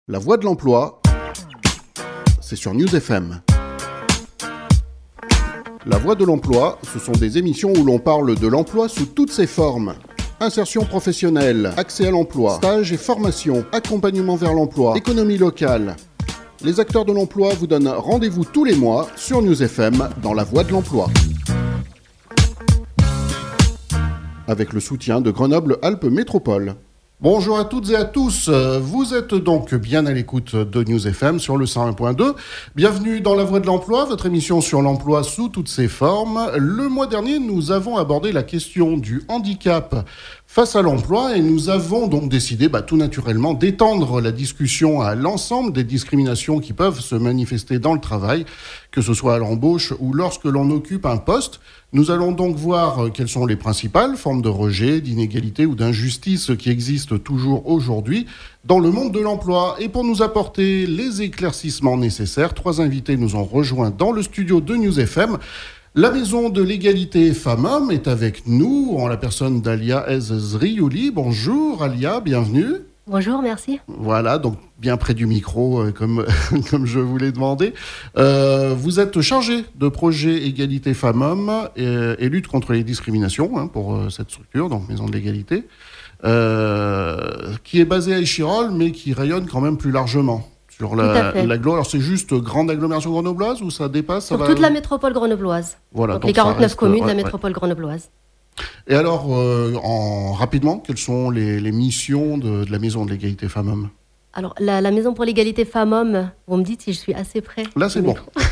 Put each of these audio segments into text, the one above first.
La voix de l'emploi, c'est sur News FM. La voix de l'emploi, ce sont des émissions où l'on parle de l'emploi sous toutes ses formes. Insertion professionnelle, accès à l'emploi, stage et formation, accompagnement vers l'emploi, économie locale. Les acteurs de l'emploi vous donnent rendez-vous tous les mois sur News FM dans La voix de l'emploi. Avec le soutien de Grenoble-Alpes Métropole. Bonjour à toutes et à tous, vous êtes donc bien à l'écoute de News FM sur le 101.2. Bienvenue dans La Voix de l'Emploi, votre émission sur l'emploi sous toutes ses formes. Le mois dernier, nous avons abordé la question du handicap face à l'emploi et nous avons donc décidé tout naturellement d'étendre la discussion à l'ensemble des discriminations qui peuvent se manifester dans le travail, que ce soit à l'embauche ou lorsque l'on occupe un poste. Nous allons donc voir quelles sont les principales formes de rejet, d'inégalité ou d'injustice qui existent toujours aujourd'hui dans le monde de l'emploi. Et pour nous apporter les éclaircissements nécessaires, 3 invités nous ont rejoints dans le studio de News FM. La Maison de l'égalité femmes-hommes est avec nous, en la personne d'Alia Ezriouli. Bonjour Alia, bienvenue. Bonjour, merci. Voilà, donc bien près du micro, comme je vous l'ai demandé. Vous êtes chargée de projet égalité femmes-hommes et lutte contre les discriminations pour cette structure, donc Maison de l'égalité, qui est basée à Échirolles, mais qui rayonne quand même plus largement sur l'agglo. Alors c'est juste grande agglomération grenobloise ou ça dépasse Sur toute la métropole grenobloise. Voilà, donc les 49 communes de la métropole grenobloise. Et alors, rapidement, quelles sont les missions de la Maison de l'égalité femmes-hommes ? Alors, la Maison pour l'égalité femmes-hommes, vous me dites si je suis assez près. Là, c'est bon.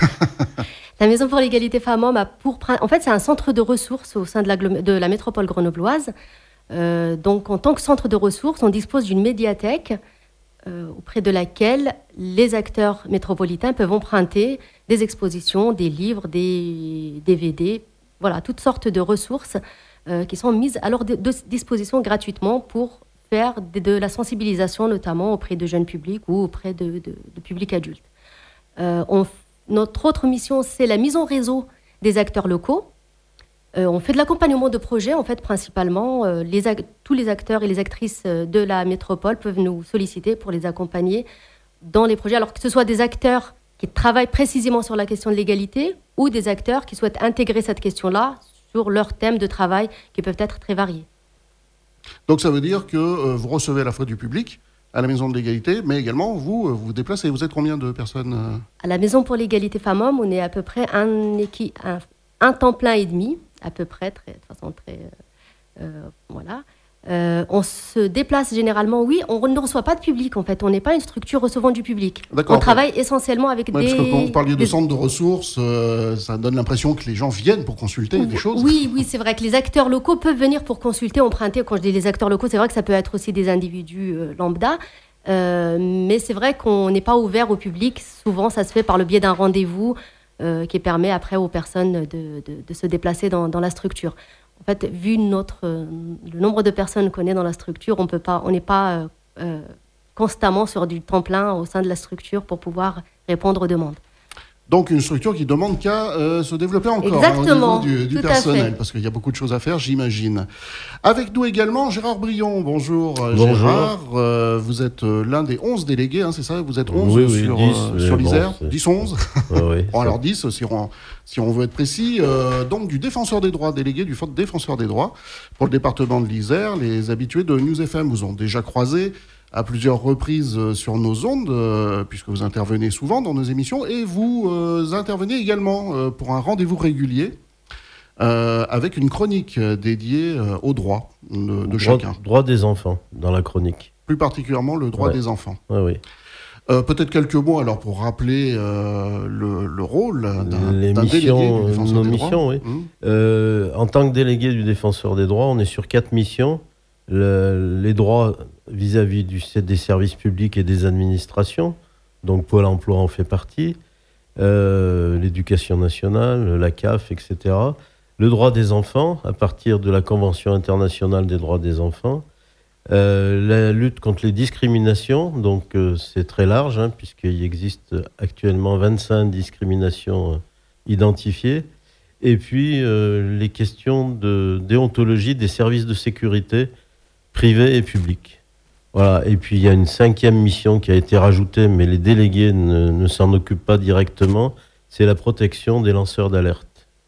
La Maison pour l'égalité femmes-hommes a en fait, c'est un centre de ressources au sein de la métropole grenobloise. Donc, en tant que centre de ressources, on dispose d'une médiathèque auprès de laquelle les acteurs métropolitains peuvent emprunter des expositions, des livres, des DVD, voilà, toutes sortes de ressources qui sont mises à leur disposition gratuitement pour faire de la sensibilisation, notamment auprès de jeunes publics ou auprès de publics adultes. Notre autre mission, c'est la mise en réseau des acteurs locaux. On fait de l'accompagnement de projets, en fait, principalement. Tous les acteurs et les actrices de la métropole peuvent nous solliciter pour les accompagner dans les projets, alors que ce soit des acteurs qui travaillent précisément sur la question de l'égalité ou des acteurs qui souhaitent intégrer cette question-là sur leurs thèmes de travail qui peuvent être très variés. Donc ça veut dire que vous recevez à la fois du public à la Maison de l'égalité, mais également vous vous déplacez. Vous êtes combien de personnes À la Maison pour l'égalité femmes-hommes, on est à peu près un temps plein et demi, à peu près, de façon très... voilà. On se déplace généralement, oui, on ne reçoit pas de public en fait, on n'est pas une structure recevant du public. D'accord, on travaille essentiellement avec des... Parce que quand vous parliez de centre de ressources, ça donne l'impression que les gens viennent pour consulter des choses. Oui, c'est vrai que les acteurs locaux peuvent venir pour consulter, emprunter. Quand je dis les acteurs locaux, c'est vrai que ça peut être aussi des individus lambda, mais c'est vrai qu'on n'est pas ouvert au public. Souvent, ça se fait par le biais d'un rendez-vous qui permet après aux personnes de se déplacer dans la structure. En fait, vu le nombre de personnes qu'on est dans la structure, on n'est pas constamment sur du temps plein au sein de la structure pour pouvoir répondre aux demandes. Donc une structure qui demande qu'à se développer encore Exactement, au niveau du personnel, parce qu'il y a beaucoup de choses à faire, j'imagine. Avec nous également, Gérard Brion. Bonjour. Gérard. Vous êtes l'un des 11 délégués, c'est ça ? Vous êtes 11 sur l'Isère 10, 11 oui, bon, alors 10, si on veut être précis. Donc du défenseur des droits, délégué du défenseur des droits pour le département de l'Isère. Les habitués de News FM vous ont déjà croisé à plusieurs reprises sur nos ondes, puisque vous intervenez souvent dans nos émissions, et vous intervenez également pour un rendez-vous régulier avec une chronique dédiée aux droits de chacun. Droit des enfants, dans la chronique. Plus particulièrement le droit des enfants. Oui. Peut-être quelques mots alors pour rappeler le rôle d'un délégué du défenseur des droits. Oui. En tant que délégué du défenseur des droits, on est sur 4 missions. Les droits vis-à-vis des services publics et des administrations, donc Pôle emploi en fait partie, l'éducation nationale, la CAF, etc. Le droit des enfants, à partir de la Convention internationale des droits des enfants. La lutte contre les discriminations, donc c'est très large, puisqu'il existe actuellement 25 discriminations identifiées. Et puis les questions de déontologie des services de sécurité privés et publics. Voilà. Et puis il y a une 5e mission qui a été rajoutée, mais les délégués ne s'en occupent pas directement, c'est la protection des lanceurs d'alerte.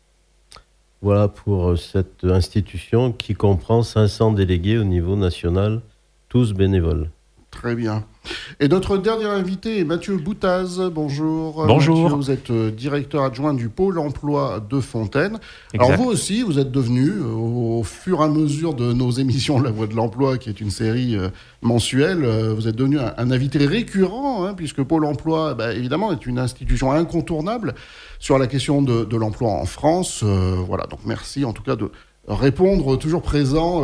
Voilà pour cette institution qui comprend 500 délégués au niveau national, tous bénévoles. Très bien. Et notre dernier invité est Mathieu Boutaz. Bonjour. Bonjour. Mathieu, vous êtes directeur adjoint du Pôle emploi de Fontaine. Exact. Alors vous aussi, vous êtes devenu, au fur et à mesure de nos émissions La Voix de l'Emploi, qui est une série mensuelle, vous êtes devenu un invité récurrent, puisque Pôle emploi, évidemment, est une institution incontournable sur la question de l'emploi en France. Voilà, donc merci en tout cas de répondre toujours présent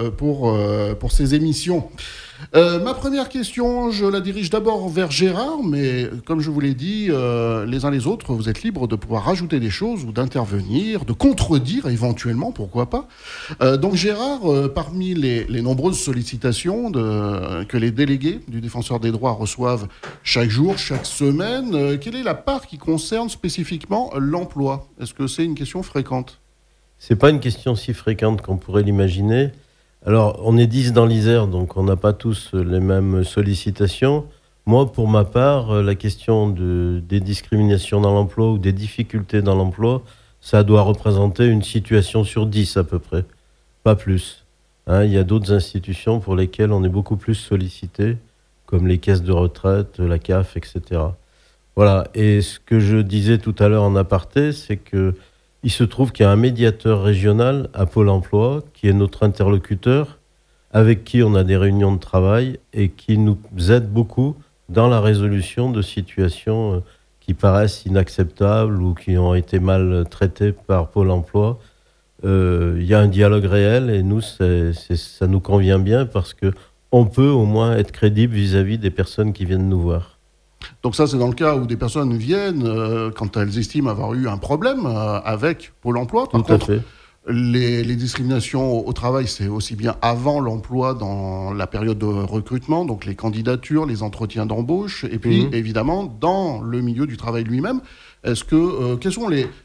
pour ces émissions. Ma première question, je la dirige d'abord vers Gérard, mais comme je vous l'ai dit, les uns les autres, vous êtes libres de pouvoir rajouter des choses ou d'intervenir, de contredire éventuellement, pourquoi pas. Donc Gérard, parmi les nombreuses sollicitations que les délégués du Défenseur des droits reçoivent chaque jour, chaque semaine, quelle est la part qui concerne spécifiquement l'emploi ? Est-ce que c'est une question fréquente ? C'est pas une question si fréquente qu'on pourrait l'imaginer. Alors, on est 10 dans l'Isère, donc on n'a pas tous les mêmes sollicitations. Moi, pour ma part, la question des discriminations dans l'emploi ou des difficultés dans l'emploi, ça doit représenter une situation sur 10 à peu près, pas plus. Il y a d'autres institutions pour lesquelles on est beaucoup plus sollicité, comme les caisses de retraite, la CAF, etc. Voilà, et ce que je disais tout à l'heure en aparté, c'est que il se trouve qu'il y a un médiateur régional à Pôle emploi qui est notre interlocuteur, avec qui on a des réunions de travail et qui nous aide beaucoup dans la résolution de situations qui paraissent inacceptables ou qui ont été mal traitées par Pôle emploi. Il y a un dialogue réel et nous, ça nous convient bien parce qu'on peut au moins être crédible vis-à-vis des personnes qui viennent nous voir. Donc ça, c'est dans le cas où des personnes viennent quand elles estiment avoir eu un problème avec Pôle emploi. Par contre, les discriminations au travail, c'est aussi bien avant l'emploi, dans la période de recrutement, donc les candidatures, les entretiens d'embauche, et puis évidemment dans le milieu du travail lui-même. Est-ce que quels sont les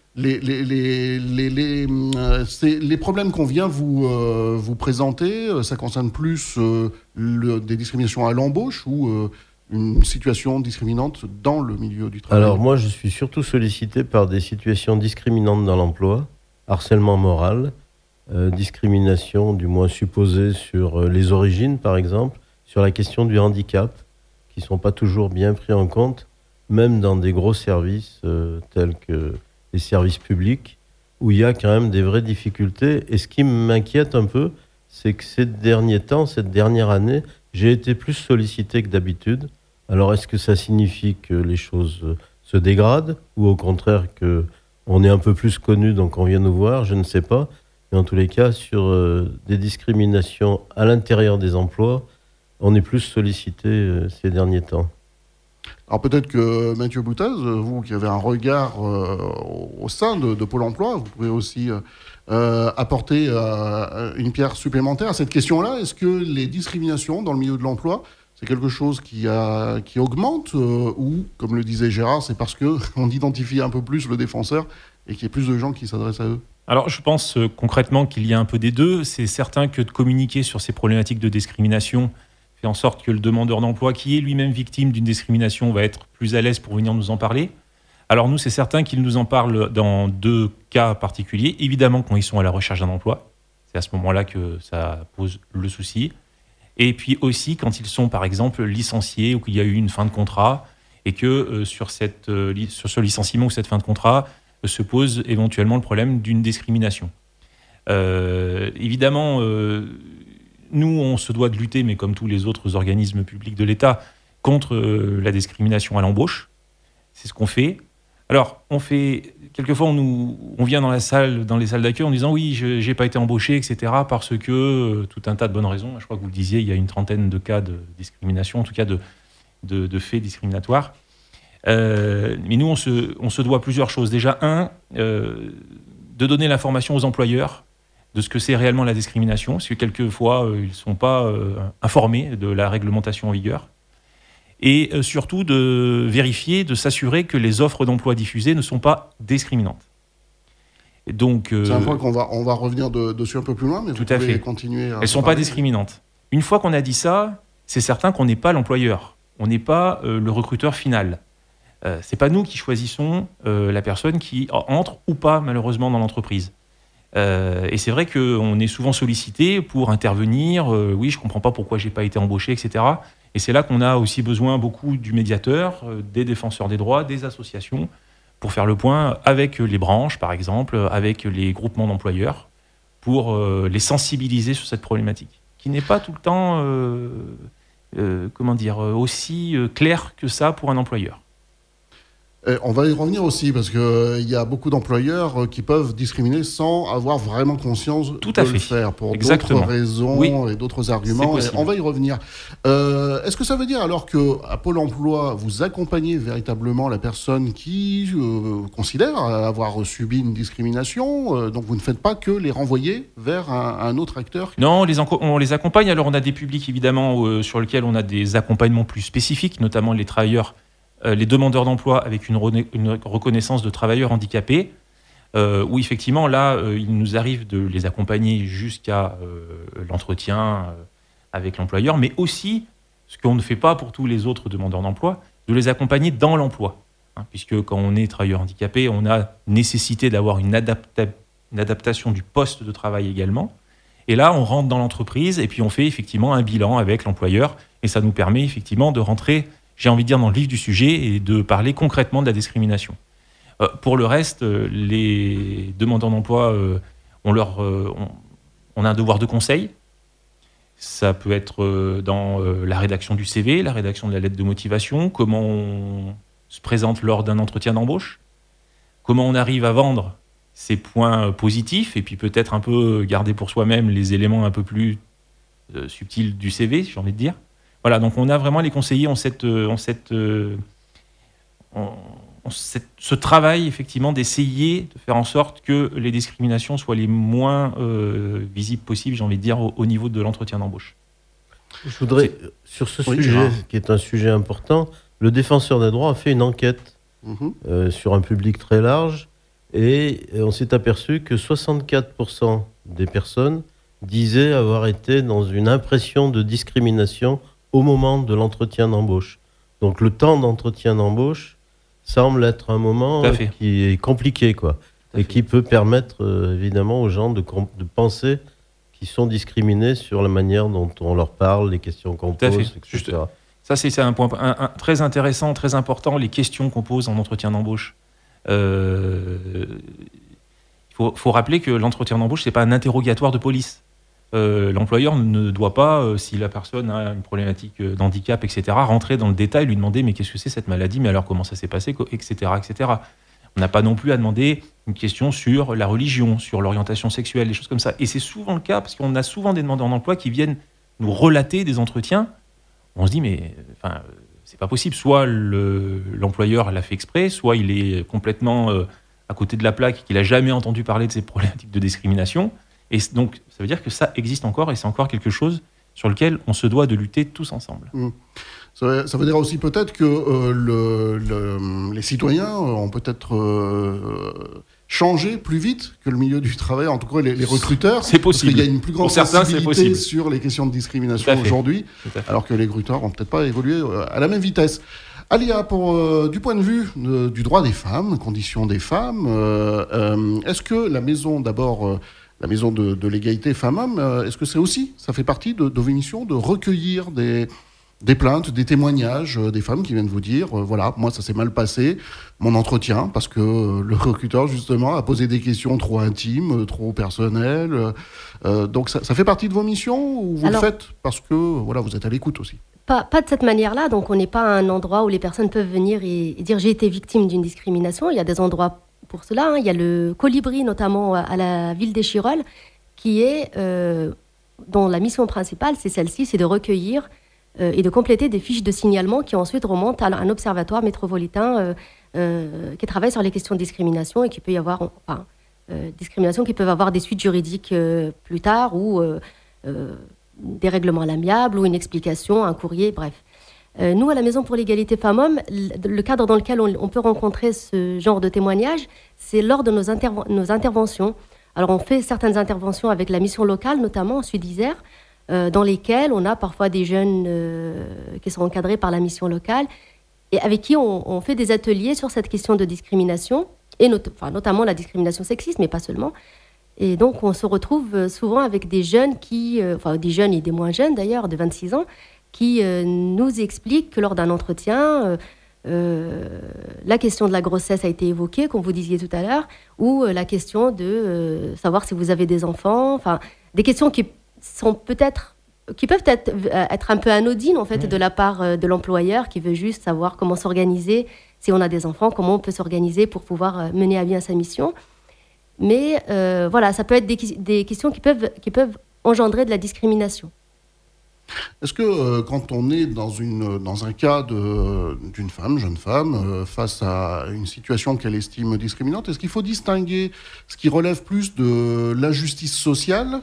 problèmes qu'on vient vous présenter? Ça concerne plus des discriminations à l'embauche ou une situation discriminante dans le milieu du travail? Alors moi, je suis surtout sollicité par des situations discriminantes dans l'emploi, harcèlement moral, discrimination du moins supposée sur les origines, par exemple, sur la question du handicap, qui ne sont pas toujours bien pris en compte, même dans des gros services tels que les services publics, où il y a quand même des vraies difficultés. Et ce qui m'inquiète un peu, c'est que ces derniers temps, cette dernière année, j'ai été plus sollicité que d'habitude. Alors, est-ce que ça signifie que les choses se dégradent ou au contraire qu'on est un peu plus connu, donc on vient nous voir? Je ne sais pas. Mais en tous les cas, sur des discriminations à l'intérieur des emplois, on est plus sollicité ces derniers temps. Alors peut-être que Mathieu Boutaz, vous qui avez un regard au sein de Pôle emploi, vous pouvez aussi apporter une pierre supplémentaire à cette question-là. Est-ce que les discriminations dans le milieu de l'emploi, c'est quelque chose qui augmente ou, comme le disait Gérard, c'est parce qu'on identifie un peu plus le défenseur et qu'il y a plus de gens qui s'adressent à eux? Alors, je pense concrètement qu'il y a un peu des deux. C'est certain que de communiquer sur ces problématiques de discrimination fait en sorte que le demandeur d'emploi, qui est lui-même victime d'une discrimination, va être plus à l'aise pour venir nous en parler. Alors nous, c'est certain qu'il nous en parle dans 2 cas particuliers. Évidemment, quand ils sont à la recherche d'un emploi, c'est à ce moment-là que ça pose le souci. Et puis aussi quand ils sont, par exemple, licenciés ou qu'il y a eu une fin de contrat et que sur ce licenciement ou cette fin de contrat se pose éventuellement le problème d'une discrimination. Évidemment, nous, on se doit de lutter, mais comme tous les autres organismes publics de l'État, contre la discrimination à l'embauche. C'est ce qu'on fait. Alors, quelquefois, on vient dans les salles d'accueil en disant « oui, je n'ai pas été embauché, etc. » parce que tout un tas de bonnes raisons. Je crois que vous le disiez, il y a une trentaine de cas de discrimination, en tout cas de faits discriminatoires. Mais nous, on se doit plusieurs choses. Déjà, de donner l'information aux employeurs de ce que c'est réellement la discrimination, parce que quelquefois, ils ne sont pas informés de la réglementation en vigueur. Et surtout de vérifier, de s'assurer que les offres d'emploi diffusées ne sont pas discriminantes. Et donc, c'est un point qu'on va revenir dessus un peu plus loin, mais vous pouvez continuer. Elles ne sont pas discriminantes. Une fois qu'on a dit ça, c'est certain qu'on n'est pas l'employeur, on n'est pas le recruteur final. C'est pas nous qui choisissons la personne qui entre ou pas malheureusement dans l'entreprise. Et c'est vrai qu'on est souvent sollicité pour intervenir. Oui, je comprends pas pourquoi j'ai pas été embauché, etc. Et c'est là qu'on a aussi besoin beaucoup du médiateur, des défenseurs des droits, des associations, pour faire le point avec les branches, par exemple, avec les groupements d'employeurs, pour les sensibiliser sur cette problématique, qui n'est pas tout le temps, aussi claire que ça pour un employeur. On va y revenir aussi, parce qu'il y a beaucoup d'employeurs qui peuvent discriminer sans avoir vraiment conscience le faire, pour d'autres raisons et d'autres arguments. Et on va y revenir. Est-ce que ça veut dire alors qu'à Pôle emploi, vous accompagnez véritablement la personne qui considère avoir subi une discrimination, donc vous ne faites pas que les renvoyer vers un autre acteur? Non, on les accompagne. Alors on a des publics évidemment sur lesquels on a des accompagnements plus spécifiques, notamment les travailleurs, les demandeurs d'emploi avec une reconnaissance de travailleurs handicapés, où effectivement, là, il nous arrive de les accompagner jusqu'à l'entretien avec l'employeur, mais aussi, ce qu'on ne fait pas pour tous les autres demandeurs d'emploi, de les accompagner dans l'emploi. Puisque quand on est travailleur handicapé, on a nécessité d'avoir une adaptation du poste de travail également. Et là, on rentre dans l'entreprise et puis on fait effectivement un bilan avec l'employeur, et ça nous permet effectivement de rentrer, j'ai envie de dire, dans le vif du sujet et de parler concrètement de la discrimination. Pour le reste, les demandeurs d'emploi, on a un devoir de conseil. Ça peut être dans la rédaction du CV, la rédaction de la lettre de motivation, comment on se présente lors d'un entretien d'embauche, comment on arrive à vendre ses points positifs et puis peut-être un peu garder pour soi-même les éléments un peu plus subtils du CV, j'ai envie de dire. Voilà, donc on a vraiment les conseillers ce travail effectivement d'essayer de faire en sorte que les discriminations soient les moins visibles possibles, j'ai envie de dire, au niveau de l'entretien d'embauche. Je voudrais, sur ce sujet, qui est un sujet important, le défenseur des droits a fait une enquête sur un public très large et on s'est aperçu que 64% des personnes disaient avoir été dans une impression de discrimination au moment de l'entretien d'embauche. Donc le temps d'entretien d'embauche semble être un moment qui est compliqué, quoi, et qui peut permettre évidemment aux gens de penser qu'ils sont discriminés sur la manière dont on leur parle, les questions qu'on pose, etc. Juste, ça, c'est un point très intéressant, très important, les questions qu'on pose en entretien d'embauche. Il faut rappeler que l'entretien d'embauche, c'est pas un interrogatoire de police. L'employeur ne doit pas, si la personne a une problématique d'handicap, etc., rentrer dans le détail, lui demander mais qu'est-ce que c'est cette maladie, mais alors comment ça s'est passé, etc., etc. On n'a pas non plus à demander une question sur la religion, sur l'orientation sexuelle, des choses comme ça. Et c'est souvent le cas parce qu'on a souvent des demandeurs d'emploi qui viennent nous relater des entretiens. On se dit mais c'est pas possible. Soit l'employeur l'a fait exprès, soit il est complètement à côté de la plaque, qu'il n'a jamais entendu parler de ces problématiques de discrimination. Et donc, ça veut dire que ça existe encore et c'est encore quelque chose sur lequel on se doit de lutter tous ensemble. Ça veut dire aussi peut-être que les citoyens ont peut-être changé plus vite que le milieu du travail, en tout cas les recruteurs. C'est possible. Parce qu'il y a une plus grande sensibilité sur les questions de discrimination aujourd'hui, alors que les recruteurs n'ont peut-être pas évolué à la même vitesse. Alia, du point de vue du droit des femmes, conditions des femmes, est-ce que la maison d'abord... La maison de l'égalité femmes-hommes, est-ce que ça fait partie de vos missions de recueillir des plaintes, des témoignages des femmes qui viennent vous dire, voilà, moi ça s'est mal passé, mon entretien, parce que le recruteur justement a posé des questions trop intimes, trop personnelles. Donc ça fait partie de vos missions ou vous le faites parce que voilà, vous êtes à l'écoute aussi? Pas de cette manière-là, donc on n'est pas à un endroit où les personnes peuvent venir et dire j'ai été victime d'une discrimination. Il y a des endroits pour cela, il y a le Colibri, notamment à la ville d'Échirolles, qui est, dont la mission principale, c'est celle-ci, c'est de recueillir et de compléter des fiches de signalement qui ensuite remontent à un observatoire métropolitain qui travaille sur les questions de discrimination et qui peut y avoir, discrimination qui peuvent avoir des suites juridiques plus tard ou des règlements à l'amiable ou une explication, un courrier, bref. Nous, à la Maison pour l'égalité femmes-hommes, le cadre dans lequel on peut rencontrer ce genre de témoignages, c'est lors de nos interventions. Alors, on fait certaines interventions avec la mission locale, notamment en Sud-Isère, dans lesquels on a parfois des jeunes qui sont encadrés par la mission locale et avec qui on fait des ateliers sur cette question de discrimination, et notamment la discrimination sexiste, mais pas seulement. Et donc, on se retrouve souvent avec des jeunes des jeunes et des moins jeunes d'ailleurs, de 26 ans, qui nous expliquent que lors d'un entretien, la question de la grossesse a été évoquée, comme vous disiez tout à l'heure, ou la question de savoir si vous avez des enfants, des questions qui peuvent être un peu anodines en fait de la part de l'employeur qui veut juste savoir comment s'organiser si on a des enfants, comment on peut s'organiser pour pouvoir mener à bien sa mission. Mais ça peut être des questions qui peuvent engendrer de la discrimination. Est-ce que quand on est dans un cas d'une jeune femme, face à une situation qu'elle estime discriminante, est-ce qu'il faut distinguer ce qui relève plus de l'injustice sociale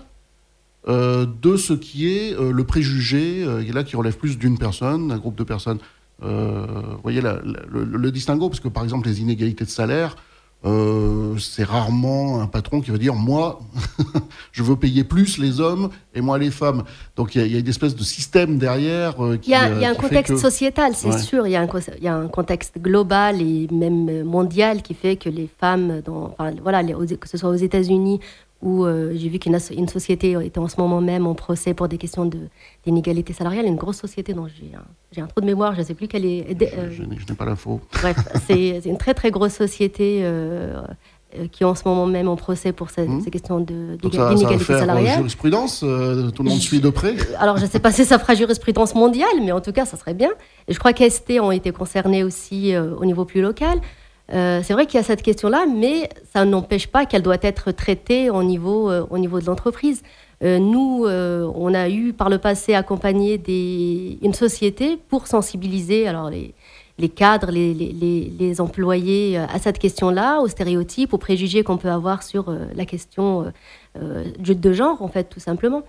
de ce qui est le préjugé, qui relève plus d'une personne, d'un groupe de personnes? Vous voyez le distinguo, parce que par exemple les inégalités de salaire, c'est rarement un patron qui va dire moi je veux payer plus les hommes et moi les femmes. Donc il y a une espèce de système derrière il y a un contexte sociétal, c'est sûr. Il y a un contexte global et même mondial qui fait que les femmes que ce soit aux États-Unis où j'ai vu qu'une société était en ce moment même en procès pour des questions d'inégalité salariale, une grosse société dont j'ai un trou de mémoire, je ne sais plus quelle est. Je n'ai pas l'info. Bref, c'est une très très grosse société qui est en ce moment même en procès pour ces questions d'inégalité salariale. Ça va faire jurisprudence, tout le monde suit de près. Alors je ne sais pas si ça fera jurisprudence mondiale, mais en tout cas ça serait bien. Et je crois qu'ST ont été concernés aussi au niveau plus local. C'est vrai qu'il y a cette question-là, mais ça n'empêche pas qu'elle doit être traitée au niveau de l'entreprise. Nous, on a eu par le passé accompagné une société pour sensibiliser les cadres, les employés à cette question-là, aux stéréotypes, aux préjugés qu'on peut avoir sur la question de genre, en fait, tout simplement.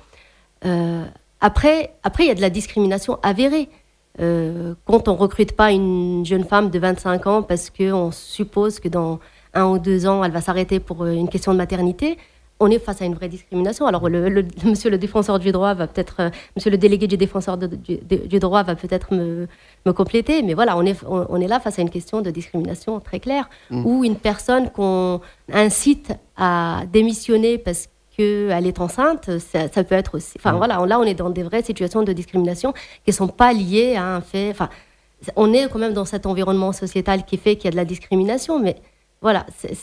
Après, il y a de la discrimination avérée. Quand on ne recrute pas une jeune femme de 25 ans parce qu'on suppose que dans 1 ou 2 ans, elle va s'arrêter pour une question de maternité, on est face à une vraie discrimination. Alors, monsieur le défenseur du droit va peut-être, monsieur le délégué du défenseur du droit va peut-être me compléter, mais voilà, on est là face à une question de discrimination très claire, où une personne qu'on incite à démissionner parce qu'elle est enceinte, ça peut être aussi... Là, on est dans des vraies situations de discrimination qui ne sont pas liées à un fait... On est quand même dans cet environnement sociétal qui fait qu'il y a de la discrimination, mais voilà,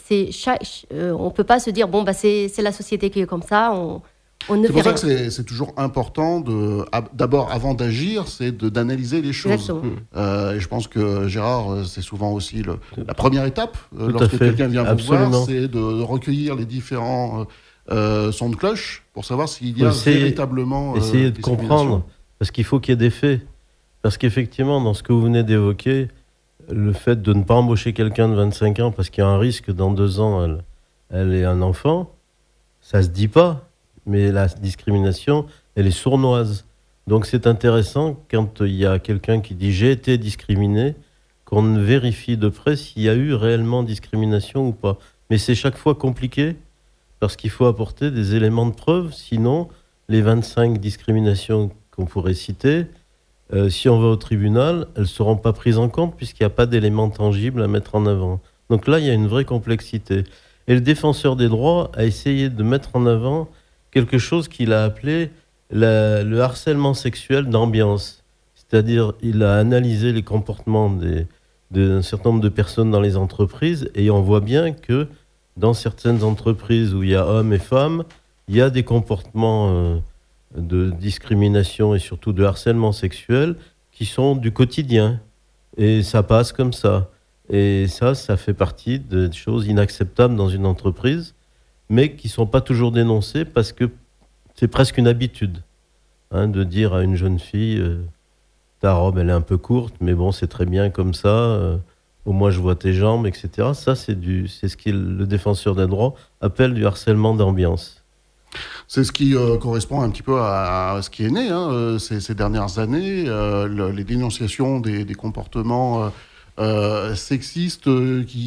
on ne peut pas se dire, c'est la société qui est comme ça, on ne fait rien. C'est pour ça que c'est toujours important, d'abord, avant d'agir, c'est d'analyser les choses. Et je pense que Gérard, c'est souvent aussi la première étape, lorsque quelqu'un vient vous voir, c'est de recueillir les différents... son de cloche pour savoir s'il y a véritablement essayer de comprendre, parce qu'il faut qu'il y ait des faits, parce qu'effectivement dans ce que vous venez d'évoquer, le fait de ne pas embaucher quelqu'un de 25 ans parce qu'il y a un risque dans 2 ans elle ait un enfant, ça se dit pas, mais la discrimination elle est sournoise. Donc c'est intéressant quand il y a quelqu'un qui dit j'ai été discriminé, qu'on vérifie de près s'il y a eu réellement discrimination ou pas. Mais c'est chaque fois compliqué parce qu'il faut apporter des éléments de preuve, sinon les 25 discriminations qu'on pourrait citer, si on va au tribunal, elles ne seront pas prises en compte puisqu'il n'y a pas d'éléments tangibles à mettre en avant. Donc là, il y a une vraie complexité. Et le défenseur des droits a essayé de mettre en avant quelque chose qu'il a appelé le harcèlement sexuel d'ambiance. C'est-à-dire, il a analysé les comportements d'un certain nombre de personnes dans les entreprises et on voit bien que dans certaines entreprises où il y a hommes et femmes, il y a des comportements de discrimination et surtout de harcèlement sexuel qui sont du quotidien. Et ça passe comme ça. Et ça fait partie des choses inacceptables dans une entreprise, mais qui ne sont pas toujours dénoncées parce que c'est presque une habitude de dire à une jeune fille ta robe elle est un peu courte, mais bon c'est très bien comme ça, au moins je vois tes jambes, etc. Ça c'est ce que le défenseur des droits appelle du harcèlement d'ambiance. C'est ce qui correspond un petit peu à ce qui est né ces dernières années, les dénonciations des comportements sexistes qui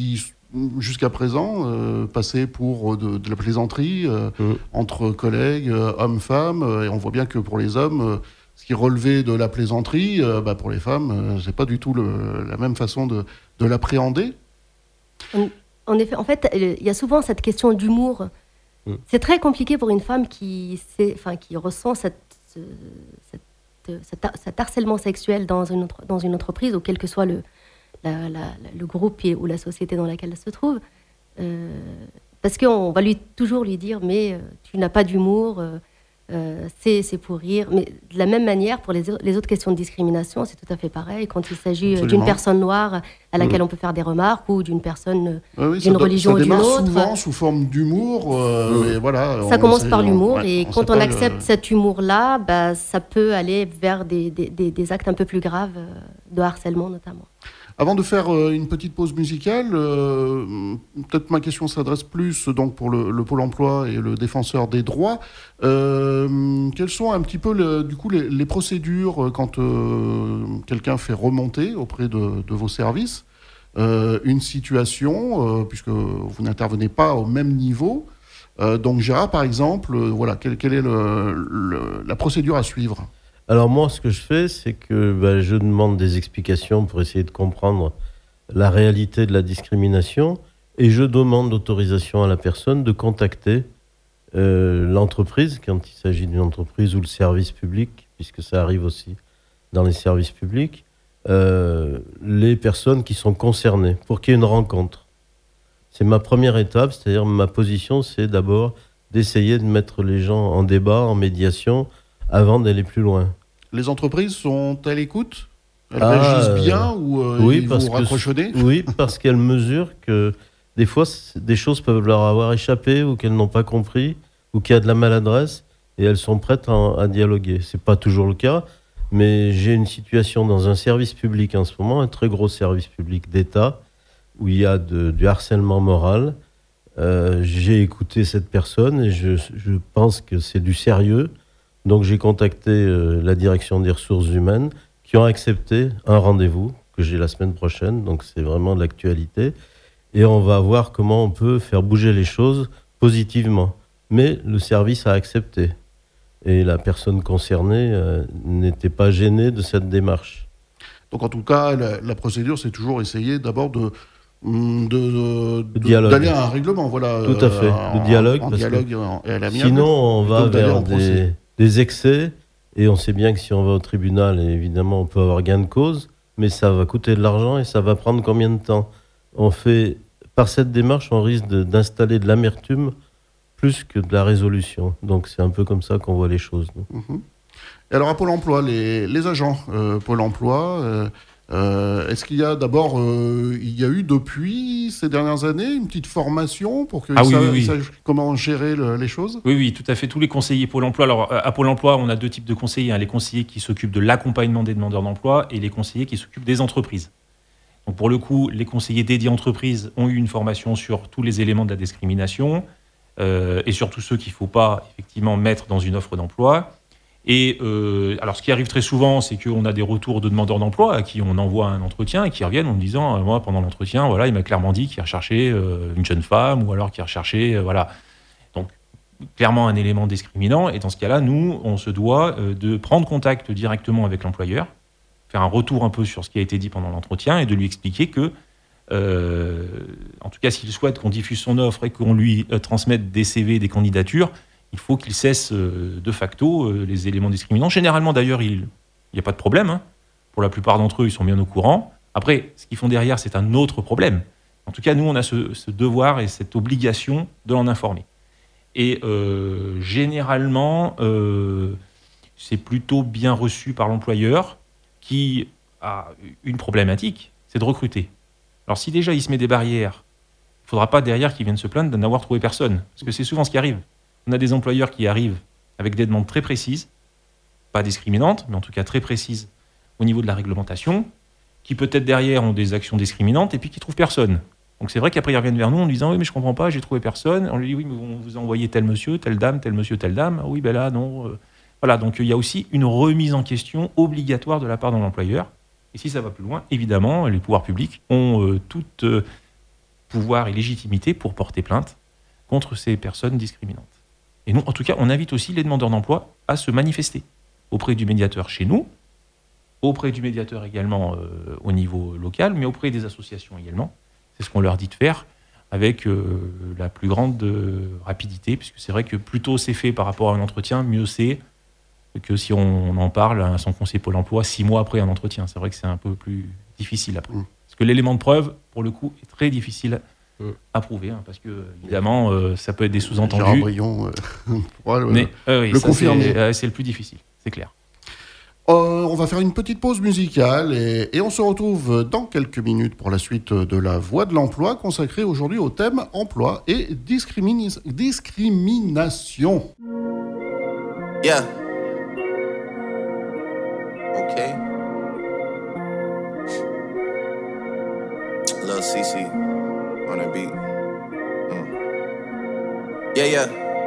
jusqu'à présent passait pour de la plaisanterie entre collègues, hommes-femmes, et on voit bien que pour les hommes, ce qui relevait de la plaisanterie, pour les femmes, c'est pas du tout la même façon de l'appréhender. En effet, en fait, il y a souvent cette question d'humour. C'est très compliqué pour une femme qui ressent cet harcèlement sexuel dans une entreprise, ou quel que soit le groupe ou la société dans laquelle elle se trouve. Parce qu'on va toujours lui dire « mais tu n'as pas d'humour, c'est pour rire ». Mais de la même manière, pour les autres questions de discrimination, c'est tout à fait pareil. Quand il s'agit d'une personne noire à laquelle on peut faire des remarques, ou d'une personne d'une religion ou d'une autre. Ça démarre souvent sous forme d'humour. Mais voilà, ça commence par l'humour, et quand on accepte cet humour-là, ça peut aller vers des actes un peu plus graves de harcèlement notamment. Avant de faire une petite pause musicale, peut-être ma question s'adresse plus donc pour le Pôle emploi et le défenseur des droits. Quelles sont un petit peu les procédures quand quelqu'un fait remonter auprès de vos services une situation, puisque vous n'intervenez pas au même niveau. Donc Gérard, par exemple, quelle est la procédure à suivre ? Alors moi, ce que je fais, c'est que je demande des explications pour essayer de comprendre la réalité de la discrimination, et je demande l'autorisation à la personne de contacter l'entreprise, quand il s'agit d'une entreprise, ou le service public, puisque ça arrive aussi dans les services publics, les personnes qui sont concernées, pour qu'il y ait une rencontre. C'est ma première étape, c'est-à-dire ma position, c'est d'abord d'essayer de mettre les gens en débat, en médiation, avant d'aller plus loin. Les entreprises sont à l'écoute ? Elles réagissent bien, ou ils vous raccrochonnez ? Oui, parce qu'elles mesurent que des fois, des choses peuvent leur avoir échappé, ou qu'elles n'ont pas compris, ou qu'il y a de la maladresse, et elles sont prêtes à dialoguer. Ce n'est pas toujours le cas, mais j'ai une situation dans un service public en ce moment, un très gros service public d'État, où il y a du harcèlement moral. J'ai écouté cette personne, et je pense que c'est du sérieux. Donc j'ai contacté la direction des ressources humaines, qui ont accepté un rendez-vous que j'ai la semaine prochaine, donc c'est vraiment de l'actualité, et on va voir comment on peut faire bouger les choses positivement. Mais le service a accepté, et la personne concernée n'était pas gênée de cette démarche. Donc en tout cas, la procédure, c'est toujours essayer d'abord d'aller à un règlement, voilà. Tout à fait, le dialogue. Et à l'amiable. Sinon, on va vers des excès, et on sait bien que si on va au tribunal, évidemment, on peut avoir gain de cause, mais ça va coûter de l'argent, et ça va prendre combien de temps ? Par cette démarche, on risque d'installer de l'amertume plus que de la résolution. Donc c'est un peu comme ça qu'on voit les choses. Et alors à Pôle emploi, les agents Pôle emploi, est-ce qu'il y a d'abord, il y a eu depuis ces dernières années une petite formation pour qu'ils sachent comment gérer les choses ? Oui, tout à fait. Tous les conseillers Pôle emploi. Alors à Pôle emploi, on a deux types de conseillers. Les conseillers qui s'occupent de l'accompagnement des demandeurs d'emploi, et les conseillers qui s'occupent des entreprises. Donc pour le coup, les conseillers dédiés entreprises ont eu une formation sur tous les éléments de la discrimination, et surtout ceux qu'il ne faut pas effectivement mettre dans une offre d'emploi. Et alors, ce qui arrive très souvent, c'est qu'on a des retours de demandeurs d'emploi à qui on envoie un entretien, et qui reviennent en me disant moi, pendant l'entretien, il m'a clairement dit qu'il recherchait une jeune femme, ou alors qu'il recherchait Donc clairement un élément discriminant. Et dans ce cas-là, nous, on se doit de prendre contact directement avec l'employeur, faire un retour un peu sur ce qui a été dit pendant l'entretien, et de lui expliquer que en tout cas, s'il souhaite qu'on diffuse son offre et qu'on lui transmette des CV, des candidatures, il faut qu'il cesse de facto les éléments discriminants. Généralement, d'ailleurs, il n'y a pas de problème. Pour la plupart d'entre eux, ils sont bien au courant. Après, ce qu'ils font derrière, c'est un autre problème. En tout cas, nous, on a ce devoir et cette obligation de l'en informer. Et généralement, c'est plutôt bien reçu par l'employeur, qui a une problématique, c'est de recruter. Alors, si déjà il se met des barrières, il ne faudra pas derrière qu'ils viennent se plaindre de n'avoir trouvé personne. Parce que c'est souvent ce qui arrive. On a des employeurs qui arrivent avec des demandes très précises, pas discriminantes, mais en tout cas très précises au niveau de la réglementation, qui peut-être derrière ont des actions discriminantes, et puis qui ne trouvent personne. Donc c'est vrai qu'après ils reviennent vers nous en disant « Oui, mais je ne comprends pas, j'ai trouvé personne ». On lui dit « Oui, mais on vous a envoyé tel monsieur, telle dame, tel monsieur, telle dame ». « Oui, ben là, non. » Voilà, donc il y a aussi une remise en question obligatoire de la part de l'employeur. Et si ça va plus loin, évidemment, les pouvoirs publics ont toute pouvoir et légitimité pour porter plainte contre ces personnes discriminantes. Et nous, en tout cas, on invite aussi les demandeurs d'emploi à se manifester auprès du médiateur chez nous, auprès du médiateur également au niveau local, mais auprès des associations également. C'est ce qu'on leur dit de faire avec la plus grande rapidité, puisque c'est vrai que plus tôt c'est fait par rapport à un entretien, mieux c'est que si on en parle à son conseiller Pôle emploi 6 mois après un entretien. C'est vrai que c'est un peu plus difficile après. Parce que l'élément de preuve, pour le coup, est très difficile à prouver, parce que, évidemment, ça peut être des sous-entendus. Gérard Brion pourra mais le confirmer. C'est le plus difficile, c'est clair. On va faire une petite pause musicale et on se retrouve dans quelques minutes pour la suite de la Voix de l'emploi consacrée aujourd'hui au thème emploi et discrimination. Yeah. Okay. Lil CC on the beat. Yeah.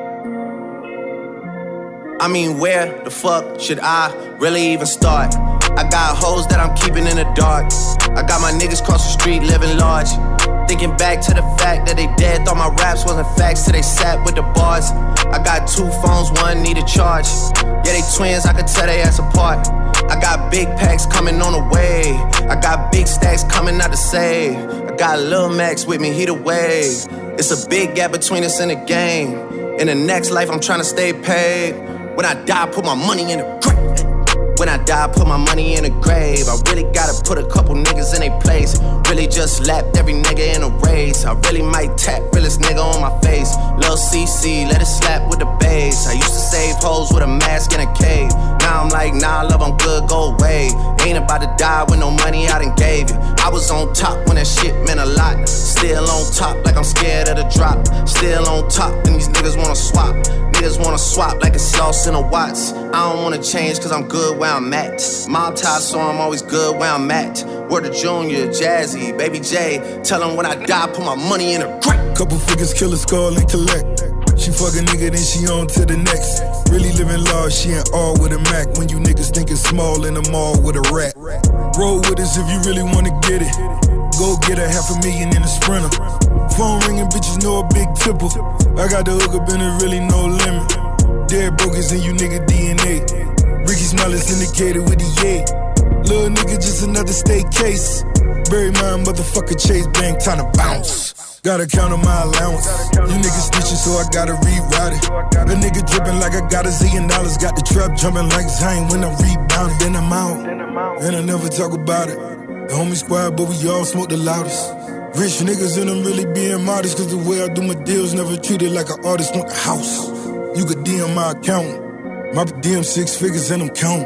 I mean, where the fuck should I really even start? I got hoes that I'm keeping in the dark. I got my niggas cross the street living large. Thinking back to the fact that they dead, thought my raps wasn't facts till they sat with the bars. I got 2 phones, one need a charge. Yeah, they twins, I could tell they ass apart. I got big packs coming on the way. I got big stacks coming out to save. I got Lil Max with me, he the wave. It's a big gap between us and the game. In the next life, I'm trying to stay paid. When I die, put my money in the grave. When I die, put my money in the grave. I really gotta put a couple niggas in their place. Really just lapped every nigga in a race. I really might tap realest nigga on my face. Lil CC, let it slap with the bass. I used to save hoes with a mask in a cave. Now I'm like, nah, love, I'm good, go away. Ain't about to die with no money I done gave you. I was on top when that shit meant a lot. Still on top like I'm scared of the drop. Still on top and these niggas wanna swap. Niggas wanna swap like it's sauce in a Watts. I don't wanna change cause I'm good where I'm at. Mob tie, so I'm always good where I'm at. Word to Junior, Jazzy, Baby J. Tell them when I die, put my money in a grave. Couple figures, kill a skull and collect. She fuck a nigga, then she on to the next. Really living large, she ain't all with a Mac. When you niggas thinking small in the mall with a rat. Roll with us if you really wanna get it. Go get a $500,000 in a Sprinter. Phone ringing, bitches know a big tipple. I got the hook up and there really no limit. Dead broke is in you nigga DNA. Ricky Smiley syndicated with the yay. Little nigga just another state case. Bury my motherfucker Chase Bank, time to bounce. Gotta count on my allowance. You niggas snitching, so I gotta rewrite it. A nigga dripping like I got $1 zillion. Got the trap jumping like Zayn when I'm rebounding. Then I'm out, and I never talk about it. The homie squad, but we all smoke the loudest. Rich niggas and I'm really being modest. Cause the way I do my deals never treated like an artist want the house. You could DM my account. My DM 6 figures and I'm counting.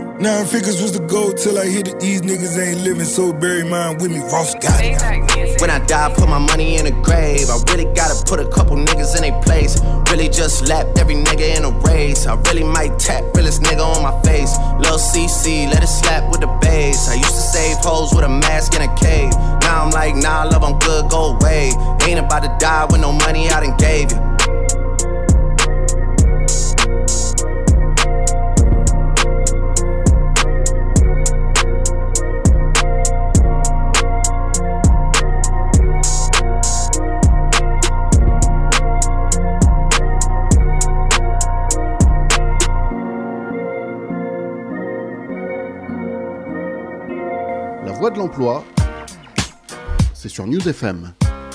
9 figures was the goal till I hit it. These niggas ain't living, so bury mine with me. Ross got it. When I die, put my money in a grave. I really gotta put a couple niggas in their place. Really just lapped every nigga in a race. I really might tap realest nigga on my face. Lil CC, let it slap with the bass. I used to save hoes with a mask in a cave. Now I'm like, nah, love, I'm good, go away. Ain't about to die with no money I done gave you. La Voix de l'emploi, c'est sur News FM.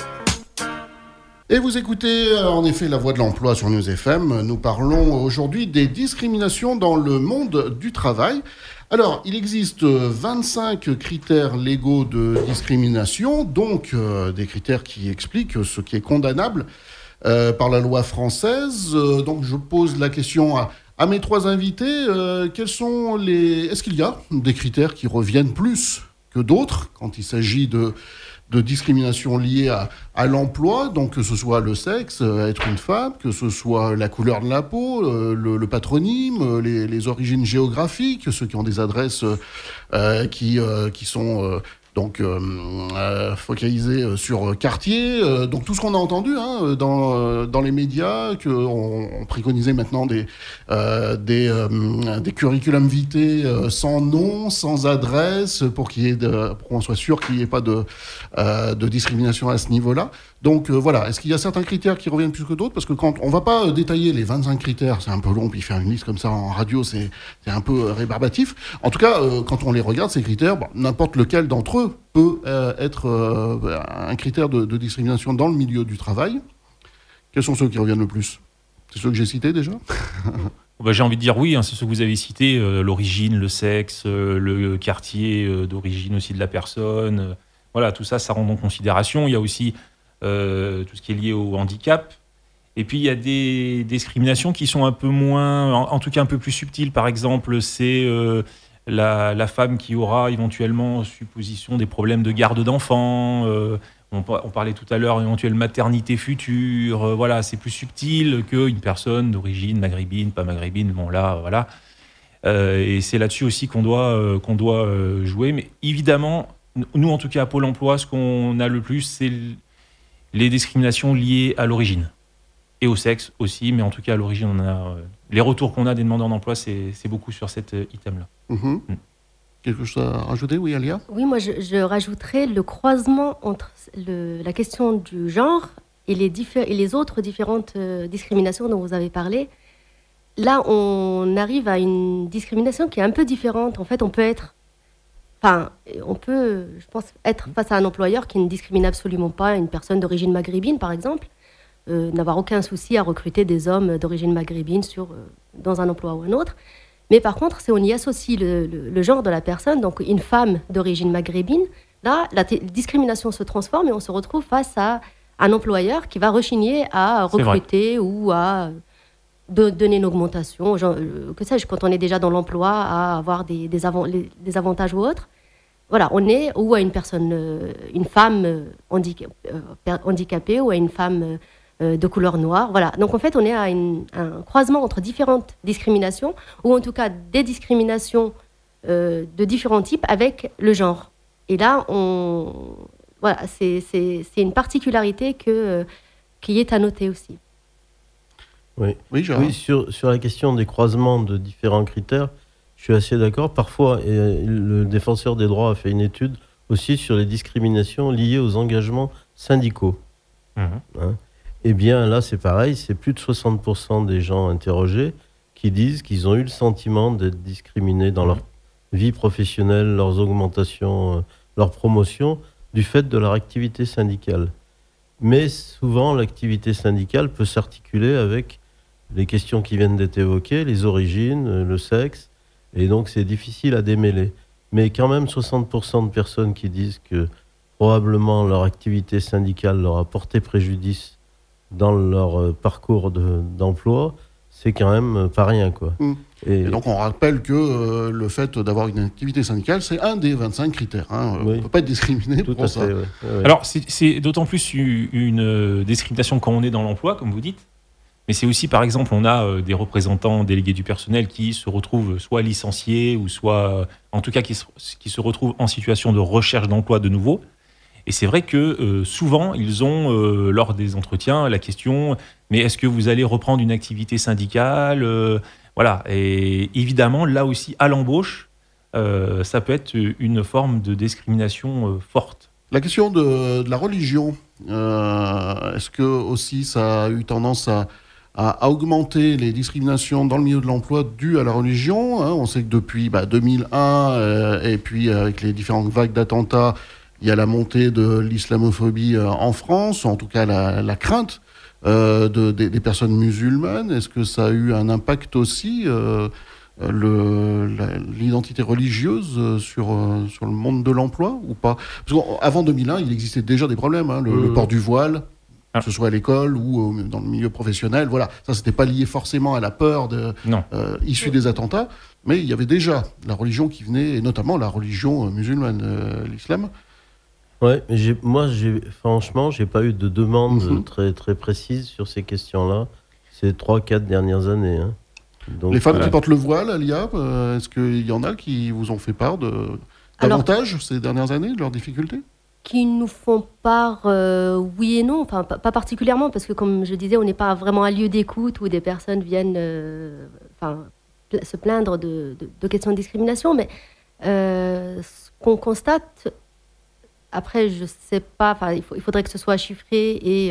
Et vous écoutez en effet La Voix de l'emploi sur News FM. Nous parlons aujourd'hui des discriminations dans le monde du travail. Alors, il existe 25 critères légaux de discrimination, donc des critères qui expliquent ce qui est condamnable par la loi française. Donc, je pose la question à mes 3 invités. Est-ce qu'il y a des critères qui reviennent plus que d'autres quand il s'agit de discrimination liée à l'emploi, donc que ce soit le sexe, être une femme, que ce soit la couleur de la peau, le patronyme, les origines géographiques, ceux qui ont des adresses qui sont donc focalisé sur quartier. Donc tout ce qu'on a entendu dans les médias, qu'on préconisait maintenant des curriculum vitae sans nom, sans adresse, pour qu'on soit sûr qu'il n'y ait pas de discrimination à ce niveau-là. Donc voilà, est-ce qu'il y a certains critères qui reviennent plus que d'autres ? Parce que quand on ne va pas détailler les 25 critères, c'est un peu long, puis faire une liste comme ça en radio, c'est un peu rébarbatif. En tout cas, quand on les regarde, ces critères, n'importe lequel d'entre eux peut être un critère de discrimination dans le milieu du travail. Quels sont ceux qui reviennent le plus ? C'est ceux que j'ai cités déjà ? J'ai envie de dire oui, c'est ceux que vous avez cités, l'origine, le sexe, le quartier d'origine aussi de la personne. Voilà, tout ça, ça rentre en considération. Il y a aussi tout ce qui est lié au handicap. Et puis, il y a des discriminations qui sont un peu moins, en tout cas un peu plus subtiles. Par exemple, c'est la femme qui aura éventuellement, supposition, des problèmes de garde d'enfants. On parlait tout à l'heure éventuelle maternité future. Voilà, c'est plus subtil qu'une personne d'origine maghrébine, pas maghrébine. Bon, là, voilà. Et c'est là-dessus aussi qu'on doit jouer. Mais évidemment, nous, en tout cas, à Pôle emploi, ce qu'on a le plus, c'est les discriminations liées à l'origine. Et au sexe aussi, mais en tout cas, à l'origine, on a les retours qu'on a des demandeurs d'emploi, c'est beaucoup sur cet item-là. Quelque chose à rajouter, oui, Alia ? Oui, moi, je rajouterais le croisement entre la question du genre et les autres différentes discriminations dont vous avez parlé. Là, on arrive à une discrimination qui est un peu différente. En fait, on peut, je pense, être face à un employeur qui ne discrimine absolument pas une personne d'origine maghrébine, par exemple, n'avoir aucun souci à recruter des hommes d'origine maghrébine dans un emploi ou un autre. Mais par contre, si on y associe le genre de la personne, donc une femme d'origine maghrébine, là, la discrimination se transforme et on se retrouve face à un employeur qui va rechigner à recruter ou à donner une augmentation, que sais-je, quand on est déjà dans l'emploi, à avoir des avantages ou autres. Voilà, ou à une femme handicapée ou à une femme de couleur noire. Voilà. Donc en fait, on est à un croisement entre différentes discriminations, ou en tout cas des discriminations de différents types avec le genre. Et là, c'est une particularité qui est à noter aussi. Oui, sur la question des croisements de différents critères, je suis assez d'accord. Parfois, le défenseur des droits a fait une étude aussi sur les discriminations liées aux engagements syndicaux. Eh bien, là, c'est pareil, c'est plus de 60% des gens interrogés qui disent qu'ils ont eu le sentiment d'être discriminés dans leur vie professionnelle, leurs augmentations, leur promotion, du fait de leur activité syndicale. Mais souvent, l'activité syndicale peut s'articuler avec les questions qui viennent d'être évoquées, les origines, le sexe, et donc c'est difficile à démêler. Mais quand même, 60% de personnes qui disent que probablement leur activité syndicale leur a porté préjudice dans leur parcours d'emploi, c'est quand même pas rien, quoi. Et donc on rappelle que le fait d'avoir une activité syndicale, c'est un des 25 critères. On ne peut pas être discriminé pour ça. Ouais. Alors c'est d'autant plus une discrimination quand on est dans l'emploi, comme vous dites, mais c'est aussi, par exemple, on a des représentants délégués du personnel qui se retrouvent soit licenciés, ou soit, en tout cas, qui se retrouvent en situation de recherche d'emploi de nouveau. Et c'est vrai que souvent, ils ont, lors des entretiens, la question « mais est-ce que vous allez reprendre une activité syndicale ?» Voilà. Et évidemment, là aussi, à l'embauche, ça peut être une forme de discrimination forte. La question de la religion, est-ce que aussi ça a eu tendance à augmenter les discriminations dans le milieu de l'emploi dues à la religion ? On sait que depuis 2001, et puis avec les différentes vagues d'attentats, il y a la montée de l'islamophobie en France, en tout cas la crainte des personnes musulmanes. Est-ce que ça a eu un impact aussi, l'identité religieuse sur le monde de l'emploi ou pas ? Parce qu'avant 2001, il existait déjà des problèmes, le port du voile, que ce soit à l'école ou dans le milieu professionnel. Voilà, ça, c'était pas lié forcément à la peur issue des attentats, mais il y avait déjà la religion qui venait, et notamment la religion musulmane, l'islam. Ouais, mais franchement, j'ai pas eu de demande très, très précise sur ces questions-là ces 3-4 dernières années. Donc, les femmes qui portent le voile, Alia, est-ce qu'il y en a qui vous ont fait part de davantage ces dernières années de leurs difficultés ? Qui nous font part, oui et non, enfin pas particulièrement, parce que comme je disais, on n'est pas vraiment un lieu d'écoute où des personnes viennent se plaindre de questions de discrimination, mais ce qu'on constate, après je sais pas, il faudrait que ce soit chiffré et